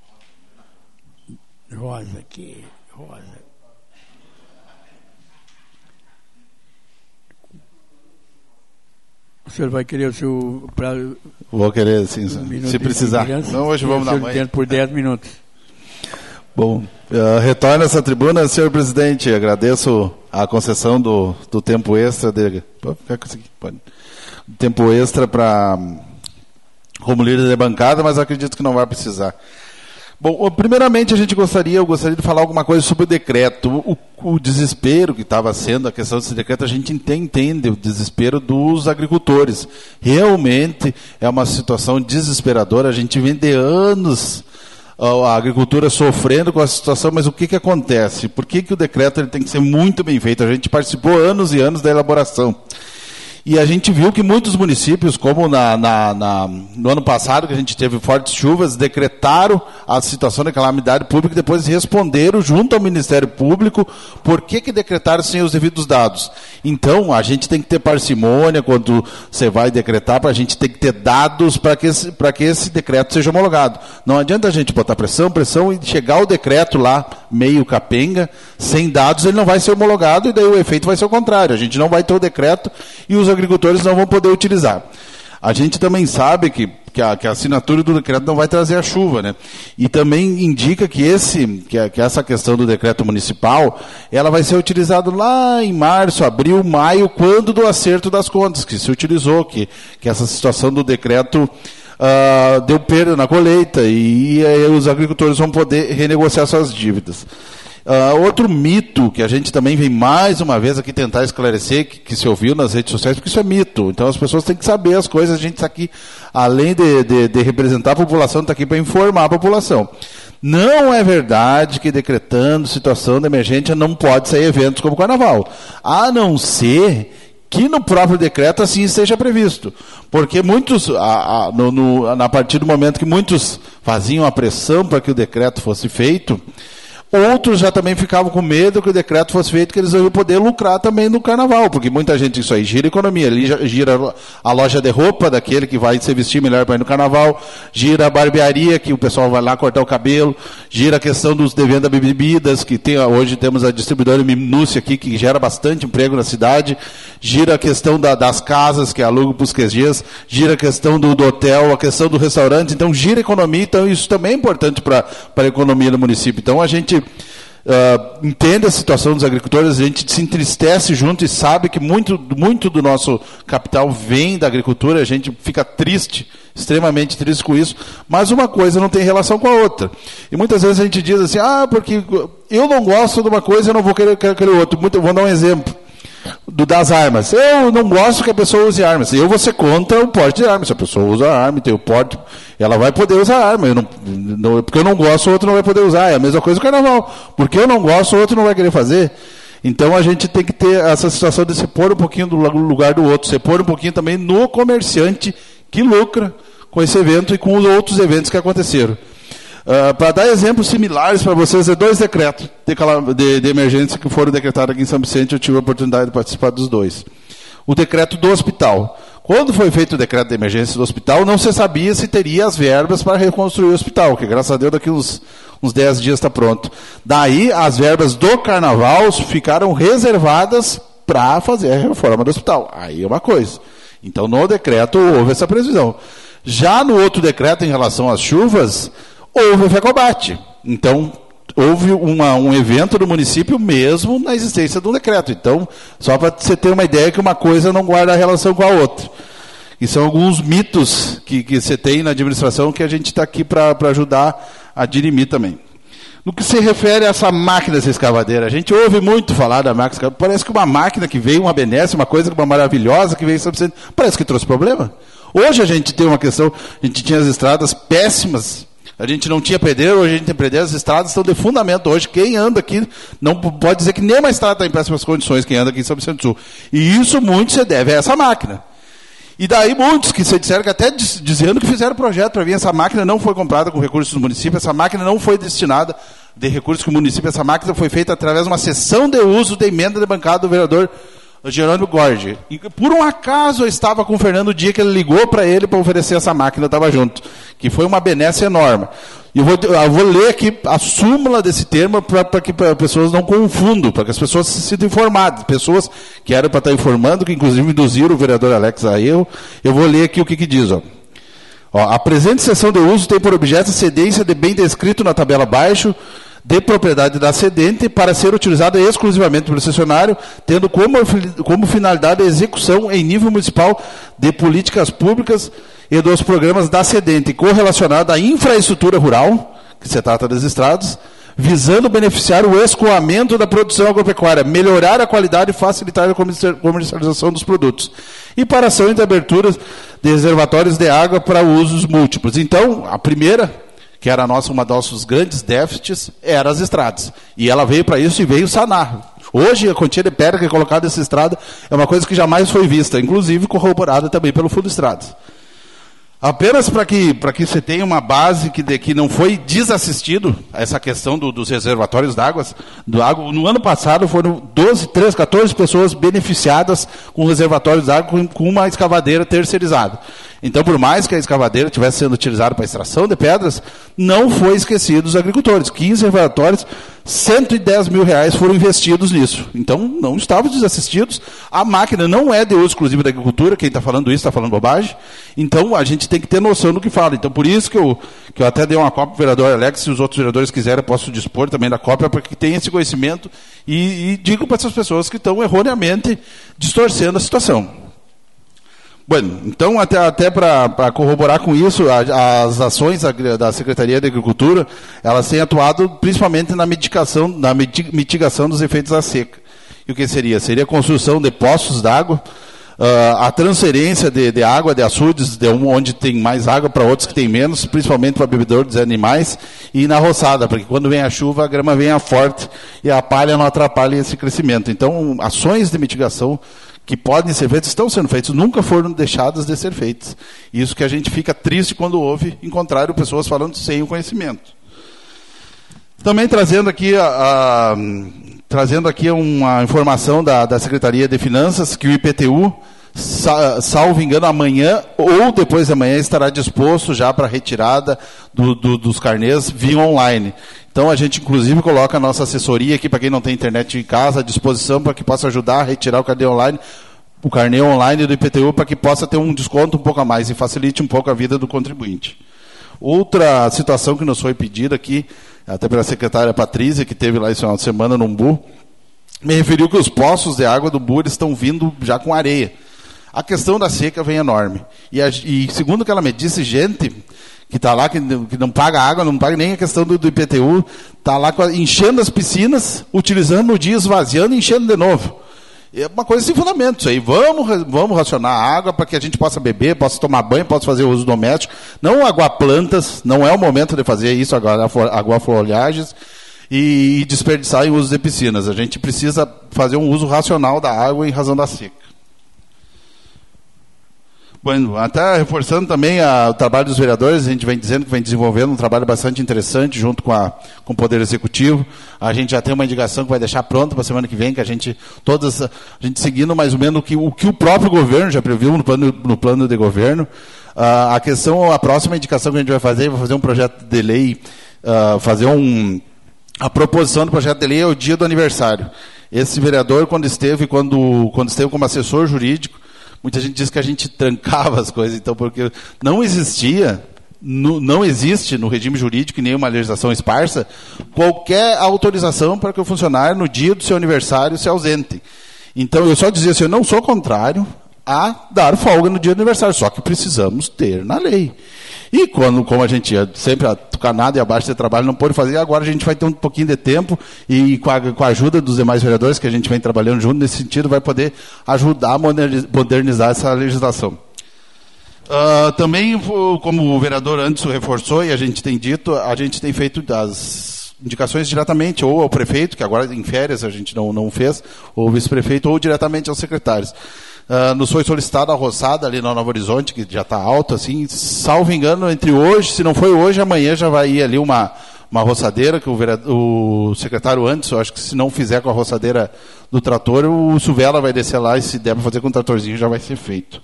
Rosa aqui, Rosa. O senhor vai querer o seu... Vou querer, sim, se precisar. Então, hoje vamos dar mais. Por 10 minutos. Bom, retorno a essa tribuna, senhor presidente. Agradeço a concessão do tempo extra tempo extra para como líder de bancada, mas acredito que não vai precisar. Bom, primeiramente eu gostaria de falar alguma coisa sobre o decreto. O desespero que estava sendo a questão desse decreto, a gente entende o desespero dos agricultores. Realmente é uma situação desesperadora. A gente vem de anos a agricultura sofrendo com a situação, mas o que acontece? Por que o decreto ele tem que ser muito bem feito? A gente participou anos e anos da elaboração. E a gente viu que muitos municípios, como no ano passado, que a gente teve fortes chuvas, decretaram a situação de calamidade pública e depois responderam junto ao Ministério Público por que decretaram sem os devidos dados. Então, a gente tem que ter parcimônia quando você vai decretar, a gente tem que ter dados para que esse decreto seja homologado. Não adianta a gente botar pressão e chegar o decreto lá meio capenga, sem dados, ele não vai ser homologado e daí o efeito vai ser o contrário. A gente não vai ter o decreto e os agricultores não vão poder utilizar. A gente também sabe que a assinatura do decreto não vai trazer a chuva, né? E também indica que essa questão do decreto municipal, ela vai ser utilizada lá em março, abril, maio, quando do acerto das contas, que se utilizou, que essa situação do decreto deu perda na colheita e os agricultores vão poder renegociar suas dívidas. Outro mito que a gente também vem mais uma vez aqui tentar esclarecer, que se ouviu nas redes sociais, porque isso é mito. Então as pessoas têm que saber as coisas. A gente está aqui, além de representar a população, está aqui para informar a população. Não é verdade que decretando situação de emergência não pode sair eventos como o Carnaval. A não ser que no próprio decreto assim esteja previsto. Porque muitos, a partir do momento que muitos faziam a pressão para que o decreto fosse feito, outros já também ficavam com medo que o decreto fosse feito, que eles iam poder lucrar também no Carnaval, porque muita gente, isso aí gira a economia, ali gira a loja de roupa daquele que vai se vestir melhor para ir no Carnaval, gira a barbearia, que o pessoal vai lá cortar o cabelo, gira a questão de venda de bebidas, que hoje temos a distribuidora Minúcia aqui, que gera bastante emprego na cidade, gira a questão das casas, que alugam para os QGs, gira a questão do hotel, a questão do restaurante, então gira a economia, então isso também é importante para a economia do município. Então a gente entende a situação dos agricultores, a gente se entristece junto e sabe que muito do nosso capital vem da agricultura, a gente fica triste, extremamente triste com isso, mas uma coisa não tem relação com a outra. E muitas vezes a gente diz assim, porque eu não gosto de uma coisa, eu não vou querer aquele outro. Vou dar um exemplo das armas. Eu não gosto que a pessoa use armas. Eu vou ser contra o porte de armas. Se a pessoa usa arma e tem o porte, ela vai poder usar arma. Porque eu não gosto, o outro não vai poder usar. É a mesma coisa do Carnaval. Porque eu não gosto, o outro não vai querer fazer. Então a gente tem que ter essa situação de se pôr um pouquinho do lugar do outro. Se pôr um pouquinho também no comerciante que lucra com esse evento e com os outros eventos que aconteceram. Para dar exemplos similares para vocês, 2 decretos de emergência que foram decretados aqui em São Vicente, eu tive a oportunidade de participar dos 2. O decreto do hospital. Quando foi feito o decreto de emergência do hospital, não se sabia se teria as verbas para reconstruir o hospital, que graças a Deus daqui uns 10 dias está pronto. Daí, as verbas do carnaval ficaram reservadas para fazer a reforma do hospital. Aí é uma coisa. Então, no decreto, houve essa previsão. Já no outro decreto, em relação às chuvas, houve o FECOBAT. Então, houve um evento do município mesmo na existência do decreto. Então, só para você ter uma ideia que uma coisa não guarda relação com a outra. E são alguns mitos que você tem na administração que a gente está aqui para ajudar a dirimir também. No que se refere a essa máquina, essa escavadeira, a gente ouve muito falar da máquina escavadeira. Parece que uma máquina que veio, uma benesse, uma coisa maravilhosa que veio, parece que trouxe problema. Hoje a gente tem uma questão, a gente tinha as estradas péssimas, a gente não tinha pedreiro, hoje a gente tem pedreiro, as estradas estão de fundamento. Hoje quem anda aqui, não pode dizer que nem uma estrada está em péssimas condições, quem anda aqui em São Vicente do Sul. E isso muito se deve a essa máquina. E daí muitos que se disseram que até dizendo que fizeram projeto para vir, essa máquina não foi comprada com recursos do município, essa máquina não foi destinada de recursos do município, essa máquina foi feita através de uma cessão de uso de emenda de bancada do vereador Jerônimo Gorgi. E por um acaso eu estava com o Fernando o dia que ele ligou para ele para oferecer essa máquina, eu estava junto, que foi uma benesse enorme. E eu vou ler aqui a súmula desse termo para que as pessoas não confundam, para que as pessoas se sintam informadas. Pessoas que eram para estar informando, que inclusive induziram o vereador Alex a erro. Eu vou ler aqui o que diz. A presente cessão de uso tem por objeto a cedência de bem descrito na tabela abaixo, de propriedade da cedente, para ser utilizado exclusivamente pelo cessionário, tendo como finalidade a execução em nível municipal de políticas públicas e dos programas da cedente, correlacionado à infraestrutura rural, que se trata das estradas, visando beneficiar o escoamento da produção agropecuária, melhorar a qualidade e facilitar a comercialização dos produtos, e para ação de aberturas de reservatórios de água para usos múltiplos. Então, a primeira, que era uma dos nossos grandes déficits, era as estradas. E ela veio para isso e veio sanar. Hoje, a quantia de pedra que é colocada nessa estrada é uma coisa que jamais foi vista, inclusive corroborada também pelo Fundo Estradas. Apenas para que você tenha uma base que não foi desassistido, essa questão dos reservatórios d'água. No ano passado foram 14 pessoas beneficiadas com reservatórios d'água com uma escavadeira terceirizada. Então, por mais que a escavadeira estivesse sendo utilizada para extração de pedras, não foi esquecido os agricultores. 15 reservatórios, R$110 mil foram investidos nisso. Então, não estavam desassistidos. A máquina não é de uso exclusivo da agricultura. Quem está falando isso está falando bobagem. Então, a gente tem que ter noção do que fala. Então, por isso que eu até dei uma cópia para o vereador Alex. Se os outros vereadores quiserem, eu posso dispor também da cópia, para que tenha esse conhecimento e digo para essas pessoas que estão erroneamente distorcendo a situação. Bueno, então, até para corroborar com isso, as ações da Secretaria de Agricultura, elas têm atuado principalmente na mitigação dos efeitos da seca. E o que seria? Seria a construção de poços d'água, a transferência de água de açudes, de onde tem mais água para outros que tem menos, principalmente para bebedouros de animais, e na roçada, porque quando vem a chuva, a grama vem forte e a palha não atrapalha esse crescimento. Então, ações de mitigação que podem ser feitas, estão sendo feitas, nunca foram deixadas de ser feitas. Isso que a gente fica triste quando ouve, em contrário, pessoas falando sem o conhecimento. Também trazendo aqui uma informação da Secretaria de Finanças, que o IPTU, salvo engano, amanhã ou depois de amanhã estará disposto já para retirada dos carnês via online. Então, a gente, inclusive, coloca a nossa assessoria aqui, para quem não tem internet em casa, à disposição, para que possa ajudar a retirar o carnê online do IPTU, para que possa ter um desconto um pouco a mais e facilite um pouco a vida do contribuinte. Outra situação que nos foi pedida aqui, até pela secretária Patrícia, que teve lá esse final de semana no Umbu, me referiu que os poços de água do Umbu estão vindo já com areia. A questão da seca vem enorme. E segundo o que ela me disse, gente que está lá, que não paga água, não paga nem a questão do IPTU, está lá enchendo as piscinas, utilizando no dia, esvaziando e enchendo de novo. É uma coisa sem fundamento isso aí. Vamos racionar a água para que a gente possa beber, possa tomar banho, possa fazer uso doméstico. Não aguar plantas, não é o momento de fazer isso, aguar folhagens e desperdiçar em uso de piscinas. A gente precisa fazer um uso racional da água em razão da seca. Bueno, até reforçando também o trabalho dos vereadores, a gente vem dizendo que vem desenvolvendo um trabalho bastante interessante junto com o Poder Executivo. A gente já tem uma indicação que vai deixar pronta para a semana que vem, que a gente seguindo mais ou menos o que o próprio governo já previu no plano de governo. A próxima indicação que a gente vai fazer um projeto de lei, a proposição do projeto de lei é o dia do aniversário. Esse vereador, quando esteve como assessor jurídico, muita gente diz que a gente trancava as coisas, então, porque não existe no regime jurídico e nenhuma legislação esparsa qualquer autorização para que o funcionário, no dia do seu aniversário, se ausente. Então, eu só dizia assim, eu não sou contrário a dar folga no dia do aniversário, só que precisamos ter na lei. E como a gente sempre tucanado e abaixo de trabalho não pôde fazer, agora a gente vai ter um pouquinho de tempo e com a ajuda dos demais vereadores que a gente vem trabalhando junto nesse sentido, vai poder ajudar a modernizar essa legislação. Também, como o vereador Anderson reforçou e a gente tem dito, a gente tem feito as indicações diretamente ou ao prefeito, que agora em férias a gente não fez, ou ao vice-prefeito, ou diretamente aos secretários. Nos foi solicitada a roçada ali no Novo Horizonte, que já está alto, assim, salvo engano, entre hoje, se não foi hoje, amanhã já vai ir ali uma roçadeira, que o secretário Anderson, acho que se não fizer com a roçadeira do trator, o Suvela vai descer lá e se der para fazer com o tratorzinho já vai ser feito.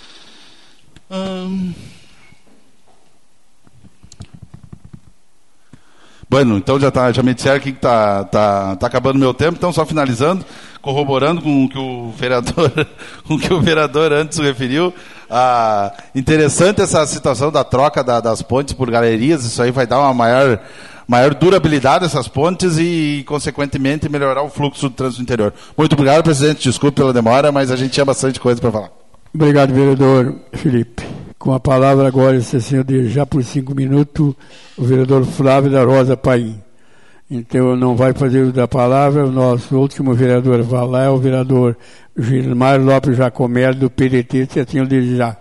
Bueno, então já me disseram aqui que tá acabando o meu tempo, então só finalizando, corroborando com o que o vereador antes referiu. Interessante essa situação da troca das pontes por galerias, isso aí vai dar uma maior durabilidade dessas pontes e, consequentemente, melhorar o fluxo do trânsito interior. Muito obrigado, presidente, desculpe pela demora, mas a gente tinha bastante coisa para falar. Obrigado, vereador Felipe. Com a palavra agora, já por 5 minutos, o vereador Flávio da Rosa Paim. Então, não vai fazer uso da palavra, o nosso último vereador vai lá, é o vereador Gilmar Lopes Jacomelli, do PDT, se assim o desejar.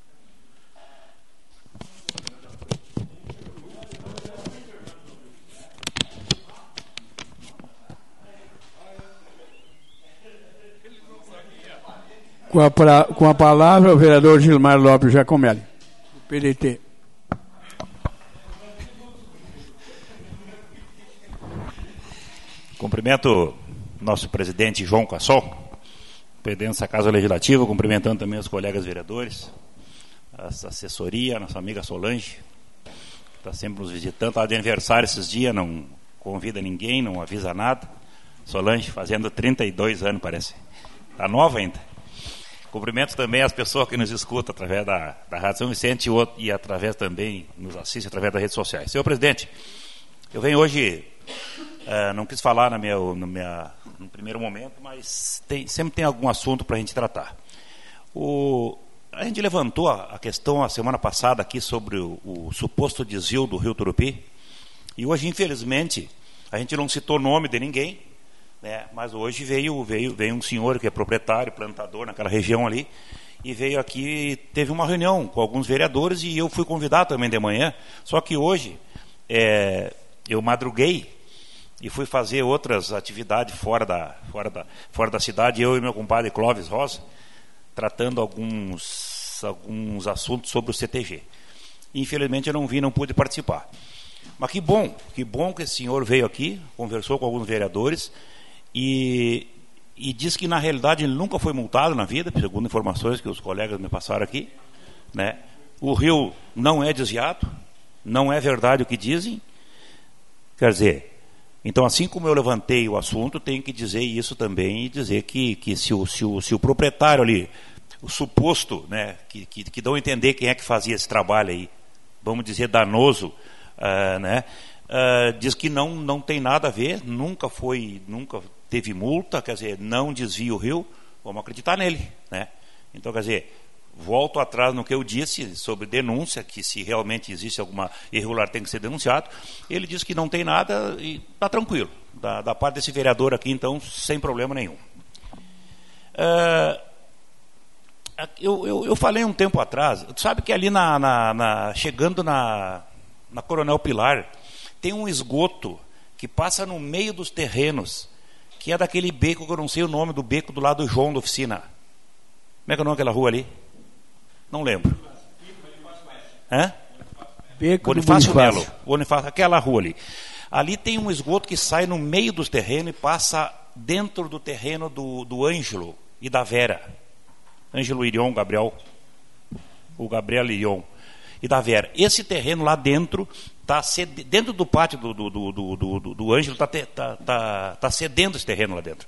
Com a palavra, o vereador Gilmar Lopes Jacomelli, do PDT. Cumprimento nosso presidente João Cassol, presidente dessa Casa Legislativa, cumprimentando também os colegas vereadores, a assessoria, a nossa amiga Solange, que está sempre nos visitando, está de aniversário esses dias, não convida ninguém, não avisa nada. Solange fazendo 32 anos, parece. Está nova ainda. Cumprimento também as pessoas que nos escutam através da Rádio São Vicente e através também, nos assistem através das redes sociais. Senhor presidente, eu venho hoje, não quis falar no primeiro momento, mas sempre tem algum assunto para a gente tratar. A gente levantou a questão a semana passada aqui sobre o suposto desvio do Rio Turupi, e hoje, infelizmente, a gente não citou nome de ninguém, né, mas hoje veio um senhor que é proprietário, plantador naquela região ali, e veio aqui, teve uma reunião com alguns vereadores e eu fui convidado também de manhã, só que hoje eu madruguei e fui fazer outras atividades fora da cidade, eu e meu compadre Clóvis Rosa, tratando alguns assuntos sobre o CTG. Infelizmente eu não pude participar. Mas que bom que esse senhor veio aqui, conversou com alguns vereadores, e diz que na realidade ele nunca foi multado na vida, segundo informações que os colegas me passaram aqui, né? O rio não é desviado, não é verdade o que dizem. Quer dizer, então assim como eu levantei o assunto, tenho que dizer isso também, e dizer que se o proprietário ali, o suposto, né, que dão a entender quem é que fazia esse trabalho aí, vamos dizer danoso, né, diz que não tem nada a ver, nunca teve multa, quer dizer, não desvia o rio, vamos acreditar nele, né? Então, quer dizer, volto atrás no que eu disse sobre denúncia, que se realmente existe alguma irregularidade tem que ser denunciado. Ele diz que não tem nada e está tranquilo, da parte desse vereador aqui, então, sem problema nenhum. Eu falei um tempo atrás, sabe que ali chegando na Coronel Pilar, tem um esgoto que passa no meio dos terrenos, que é daquele beco, que eu não sei o nome do beco, do lado do João da oficina. Como é que é o nome daquela rua ali? Não lembro. Beco Bonifácio Melo. Bonifácio, aquela rua ali. Ali tem um esgoto que sai no meio dos terrenos e passa dentro do terreno do Ângelo e da Vera. Ângelo Irion, Gabriel. O Gabriel Irion. E da Vera. Esse terreno lá dentro, dentro do pátio do Ângelo, está cedendo esse terreno lá dentro.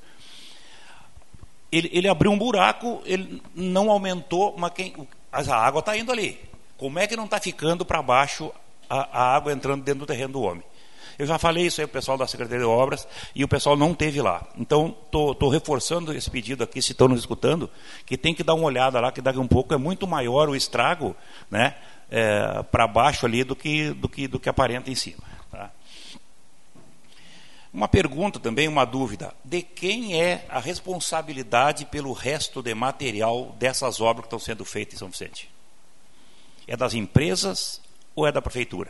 Ele abriu um buraco, ele não aumentou, mas a água está indo ali. Como é que não está ficando para baixo a água entrando dentro do terreno do homem? Eu já falei isso aí para o pessoal da Secretaria de Obras e o pessoal não esteve lá. Então, estou reforçando esse pedido aqui, se estão nos escutando, que tem que dar uma olhada lá, que daqui a um pouco é muito maior o estrago, né, para baixo ali do que aparenta em cima. Tá? Uma pergunta também, uma dúvida. De quem é a responsabilidade pelo resto de material dessas obras que estão sendo feitas em São Vicente? É das empresas ou é da prefeitura?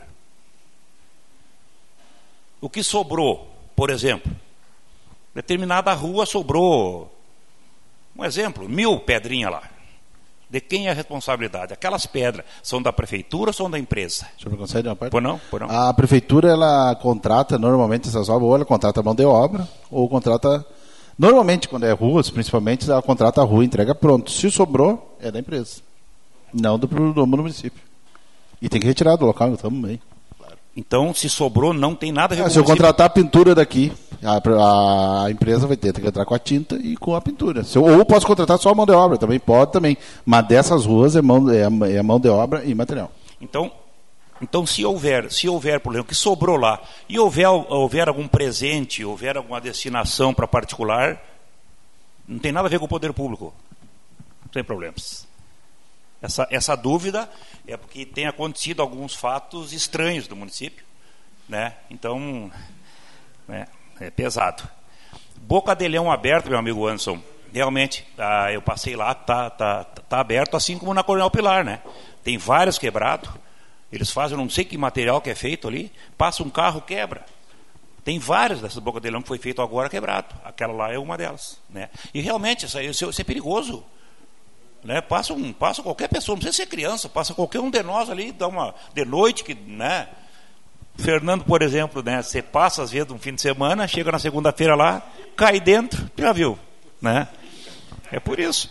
O que sobrou, por exemplo, determinada rua sobrou, um exemplo, 1000 pedrinhas lá. De quem é a responsabilidade? Aquelas pedras são da prefeitura ou são da empresa? O senhor consegue uma parte? Por não? A prefeitura, ela contrata normalmente essas obras, ou ela contrata mão de obra, ou contrata... Normalmente, quando é ruas, principalmente, ela contrata a rua e entrega pronto. Se sobrou, é da empresa, não do município. E tem que retirar do local, também. Então, se sobrou, não tem nada a ver com o Se eu município. contratar a pintura daqui, a empresa vai ter que entrar com a tinta e com a pintura. Ou posso contratar só a mão de obra, também pode também. Mas dessas ruas é mão de obra e material. Então se houver, por exemplo, que sobrou lá, e houver algum presente, houver alguma destinação para particular, não tem nada a ver com o poder público. Não tem problemas. Essa dúvida é porque tem acontecido alguns fatos estranhos do município, né? Então, né, é pesado. Boca de Leão aberto, meu amigo Anderson. Realmente, eu passei lá, tá aberto, assim como na Coronel Pilar, né? Tem vários quebrados. Eles fazem não sei que material que é feito ali, passa um carro, quebra. Tem várias dessas bocas de leão que foi feito agora quebrado. Aquela lá é uma delas, né? E realmente isso é perigoso. Né? Passa qualquer pessoa, não precisa ser criança, passa qualquer um de nós ali, dá uma de noite, que, né? Fernando, por exemplo, né? Você passa às vezes um fim de semana, chega na segunda-feira lá, cai dentro, já viu, né? É por isso.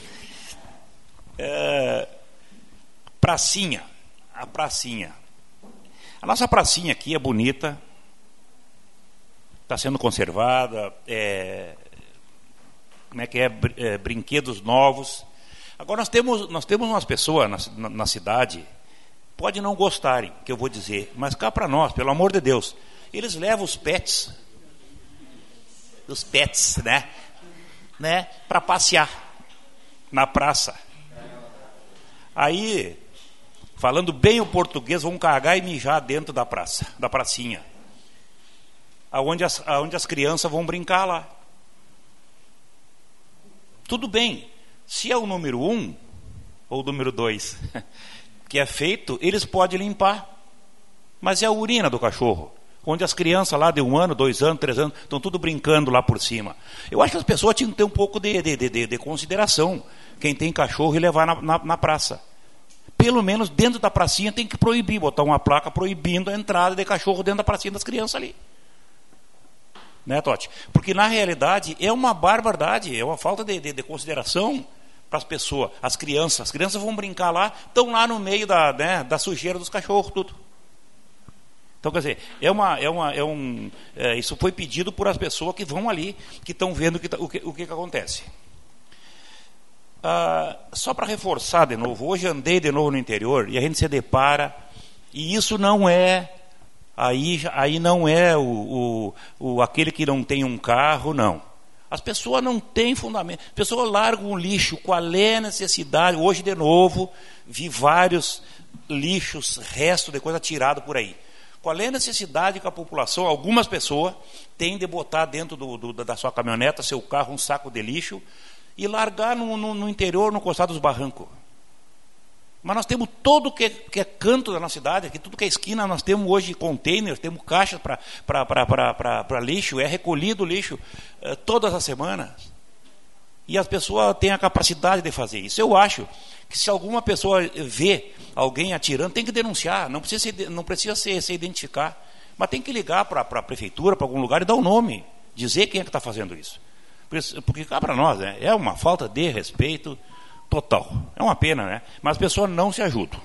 Pracinha, a pracinha. A nossa pracinha aqui é bonita, está sendo conservada, como é que brinquedos novos. Agora nós temos umas pessoas na cidade, pode não gostarem, que eu vou dizer, mas cá para nós, pelo amor de Deus, eles levam os pets, né, para passear na praça. Aí, falando bem o português, vão cagar e mijar dentro da praça, da pracinha, aonde as crianças vão brincar lá. Tudo bem. Se é o número 1 ou o número 2 que é feito, eles podem limpar. Mas é a urina do cachorro, onde as crianças lá de 1 ano, 2 anos, 3 anos, estão tudo brincando lá por cima. Eu acho que as pessoas tinham que ter um pouco de consideração, quem tem cachorro, e levar na praça. Pelo menos dentro da pracinha tem que proibir, botar uma placa proibindo a entrada de cachorro dentro da pracinha das crianças ali. Né, Totti? Porque na realidade é uma barbaridade, é uma falta de consideração para as pessoas. As crianças vão brincar lá, estão lá no meio da sujeira dos cachorros, tudo. Então, quer dizer, isso foi pedido por as pessoas que vão ali, que estão vendo o que acontece. Só para reforçar de novo, hoje andei de novo no interior e a gente se depara, e isso não é, aí não é aquele que não tem um carro, não. As pessoas não têm fundamento, as pessoas largam o lixo, qual é a necessidade? Hoje de novo, vi vários lixos, resto de coisa tirado por aí. Qual é a necessidade que a população, algumas pessoas, têm de botar dentro da sua caminhoneta, seu carro, um saco de lixo, e largar no interior, no costado dos barrancos? Mas nós temos todo que é canto da nossa cidade, aqui, tudo que é esquina, nós temos hoje containers, temos caixas para lixo, é recolhido lixo todas as semanas. E as pessoas têm a capacidade de fazer isso. Eu acho que se alguma pessoa vê alguém atirando, tem que denunciar, não precisa se identificar, mas tem que ligar para a prefeitura, para algum lugar e dar o nome, dizer quem é que está fazendo isso. Porque cá para nós, né, é uma falta de respeito total. É uma pena, né? Mas as pessoas não se ajudam.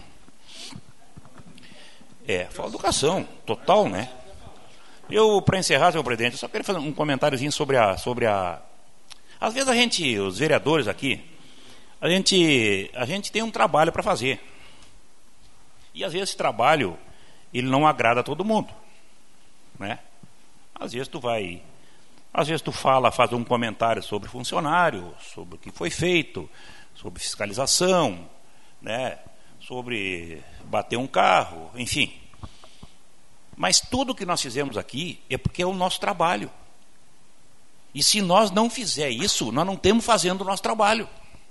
Falta de educação total, né? Eu, para encerrar, senhor presidente, eu só queria fazer um comentáriozinho sobre a... Às vezes os vereadores aqui, a gente tem um trabalho para fazer. E às vezes esse trabalho, ele não agrada a todo mundo, né? Às vezes tu faz um comentário sobre funcionário, sobre o que foi feito, sobre fiscalização, né? Sobre bater um carro, enfim. Mas tudo que nós fizemos aqui é porque é o nosso trabalho. E se nós não fizer isso, nós não estamos fazendo o nosso trabalho.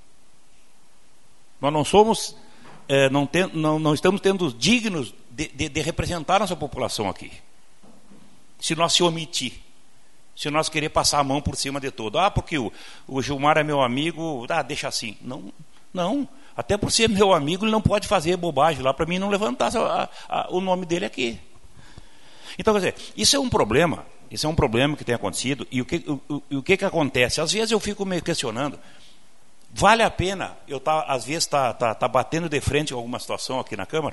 Nós não somos, não estamos tendo dignos de representar a nossa população aqui. Se nós se omitir, se nós querer passar a mão por cima de todo. Porque o Gilmar é meu amigo, deixa assim. Não. Até por ser meu amigo, ele não pode fazer bobagem lá para mim não levantar o nome dele aqui. Então, quer dizer, isso é um problema que tem acontecido. E o que acontece? Às vezes eu fico me questionando, vale a pena eu às vezes tá batendo de frente com alguma situação aqui na Câmara?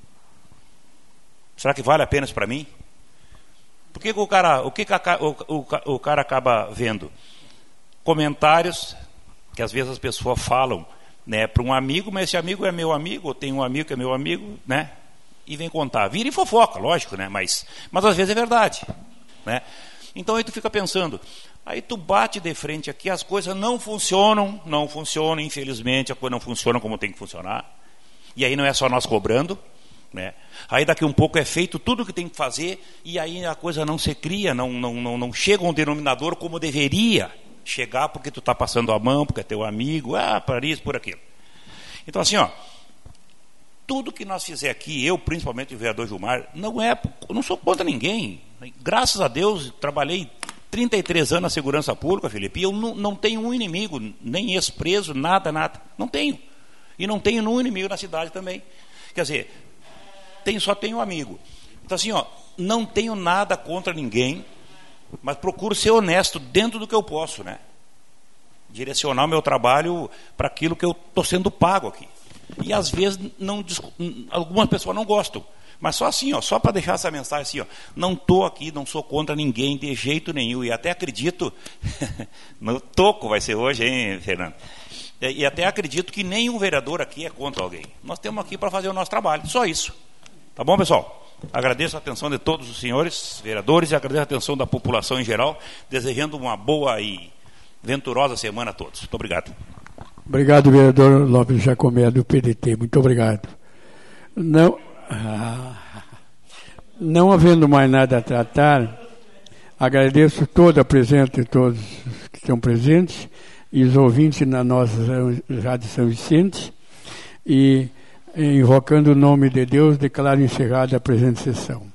Será que vale a pena isso para mim? O que o cara acaba vendo? Comentários que às vezes as pessoas falam, né, para um amigo, mas esse amigo é meu amigo, ou tem um amigo que é meu amigo, né? E vem contar. Vira e fofoca, lógico, né? Mas às vezes é verdade, né? Então aí tu fica pensando, aí tu bate de frente aqui, as coisas não funcionam, infelizmente a coisa não funciona como tem que funcionar. E aí não é só nós cobrando, né? Aí daqui um pouco é feito tudo o que tem que fazer e aí a coisa não se cria, não chega a um denominador como deveria chegar, porque tu está passando a mão, porque é teu amigo, para isso, por aquilo. Então assim, tudo que nós fizer aqui, eu principalmente o vereador Gilmar, eu não sou contra ninguém. Graças a Deus, trabalhei 33 anos na segurança pública, Felipe, e eu não tenho um inimigo, nem ex-preso, nada. Não tenho. E não tenho nenhum inimigo na cidade também. Quer dizer, só tenho um amigo. Então assim, não tenho nada contra ninguém, mas procuro ser honesto dentro do que eu posso, né? Direcionar o meu trabalho para aquilo que eu estou sendo pago aqui. E às vezes algumas pessoas não gostam. Mas só assim, só para deixar essa mensagem assim, não estou aqui, não sou contra ninguém de jeito nenhum. E até acredito, no toco vai ser hoje, hein, Fernando? E até acredito que nenhum vereador aqui é contra alguém. Nós estamos aqui para fazer o nosso trabalho, só isso. Tá bom, pessoal? Agradeço a atenção de todos os senhores vereadores e agradeço a atenção da população em geral, desejando uma boa e venturosa semana a todos. Muito obrigado. Obrigado, vereador Lopes Jacomé, do PDT. Muito obrigado. Não havendo mais nada a tratar, agradeço toda a presença de todos que estão presentes e os ouvintes na nossa Rádio São Vicente. E, invocando o nome de Deus, declaro encerrada a presente sessão.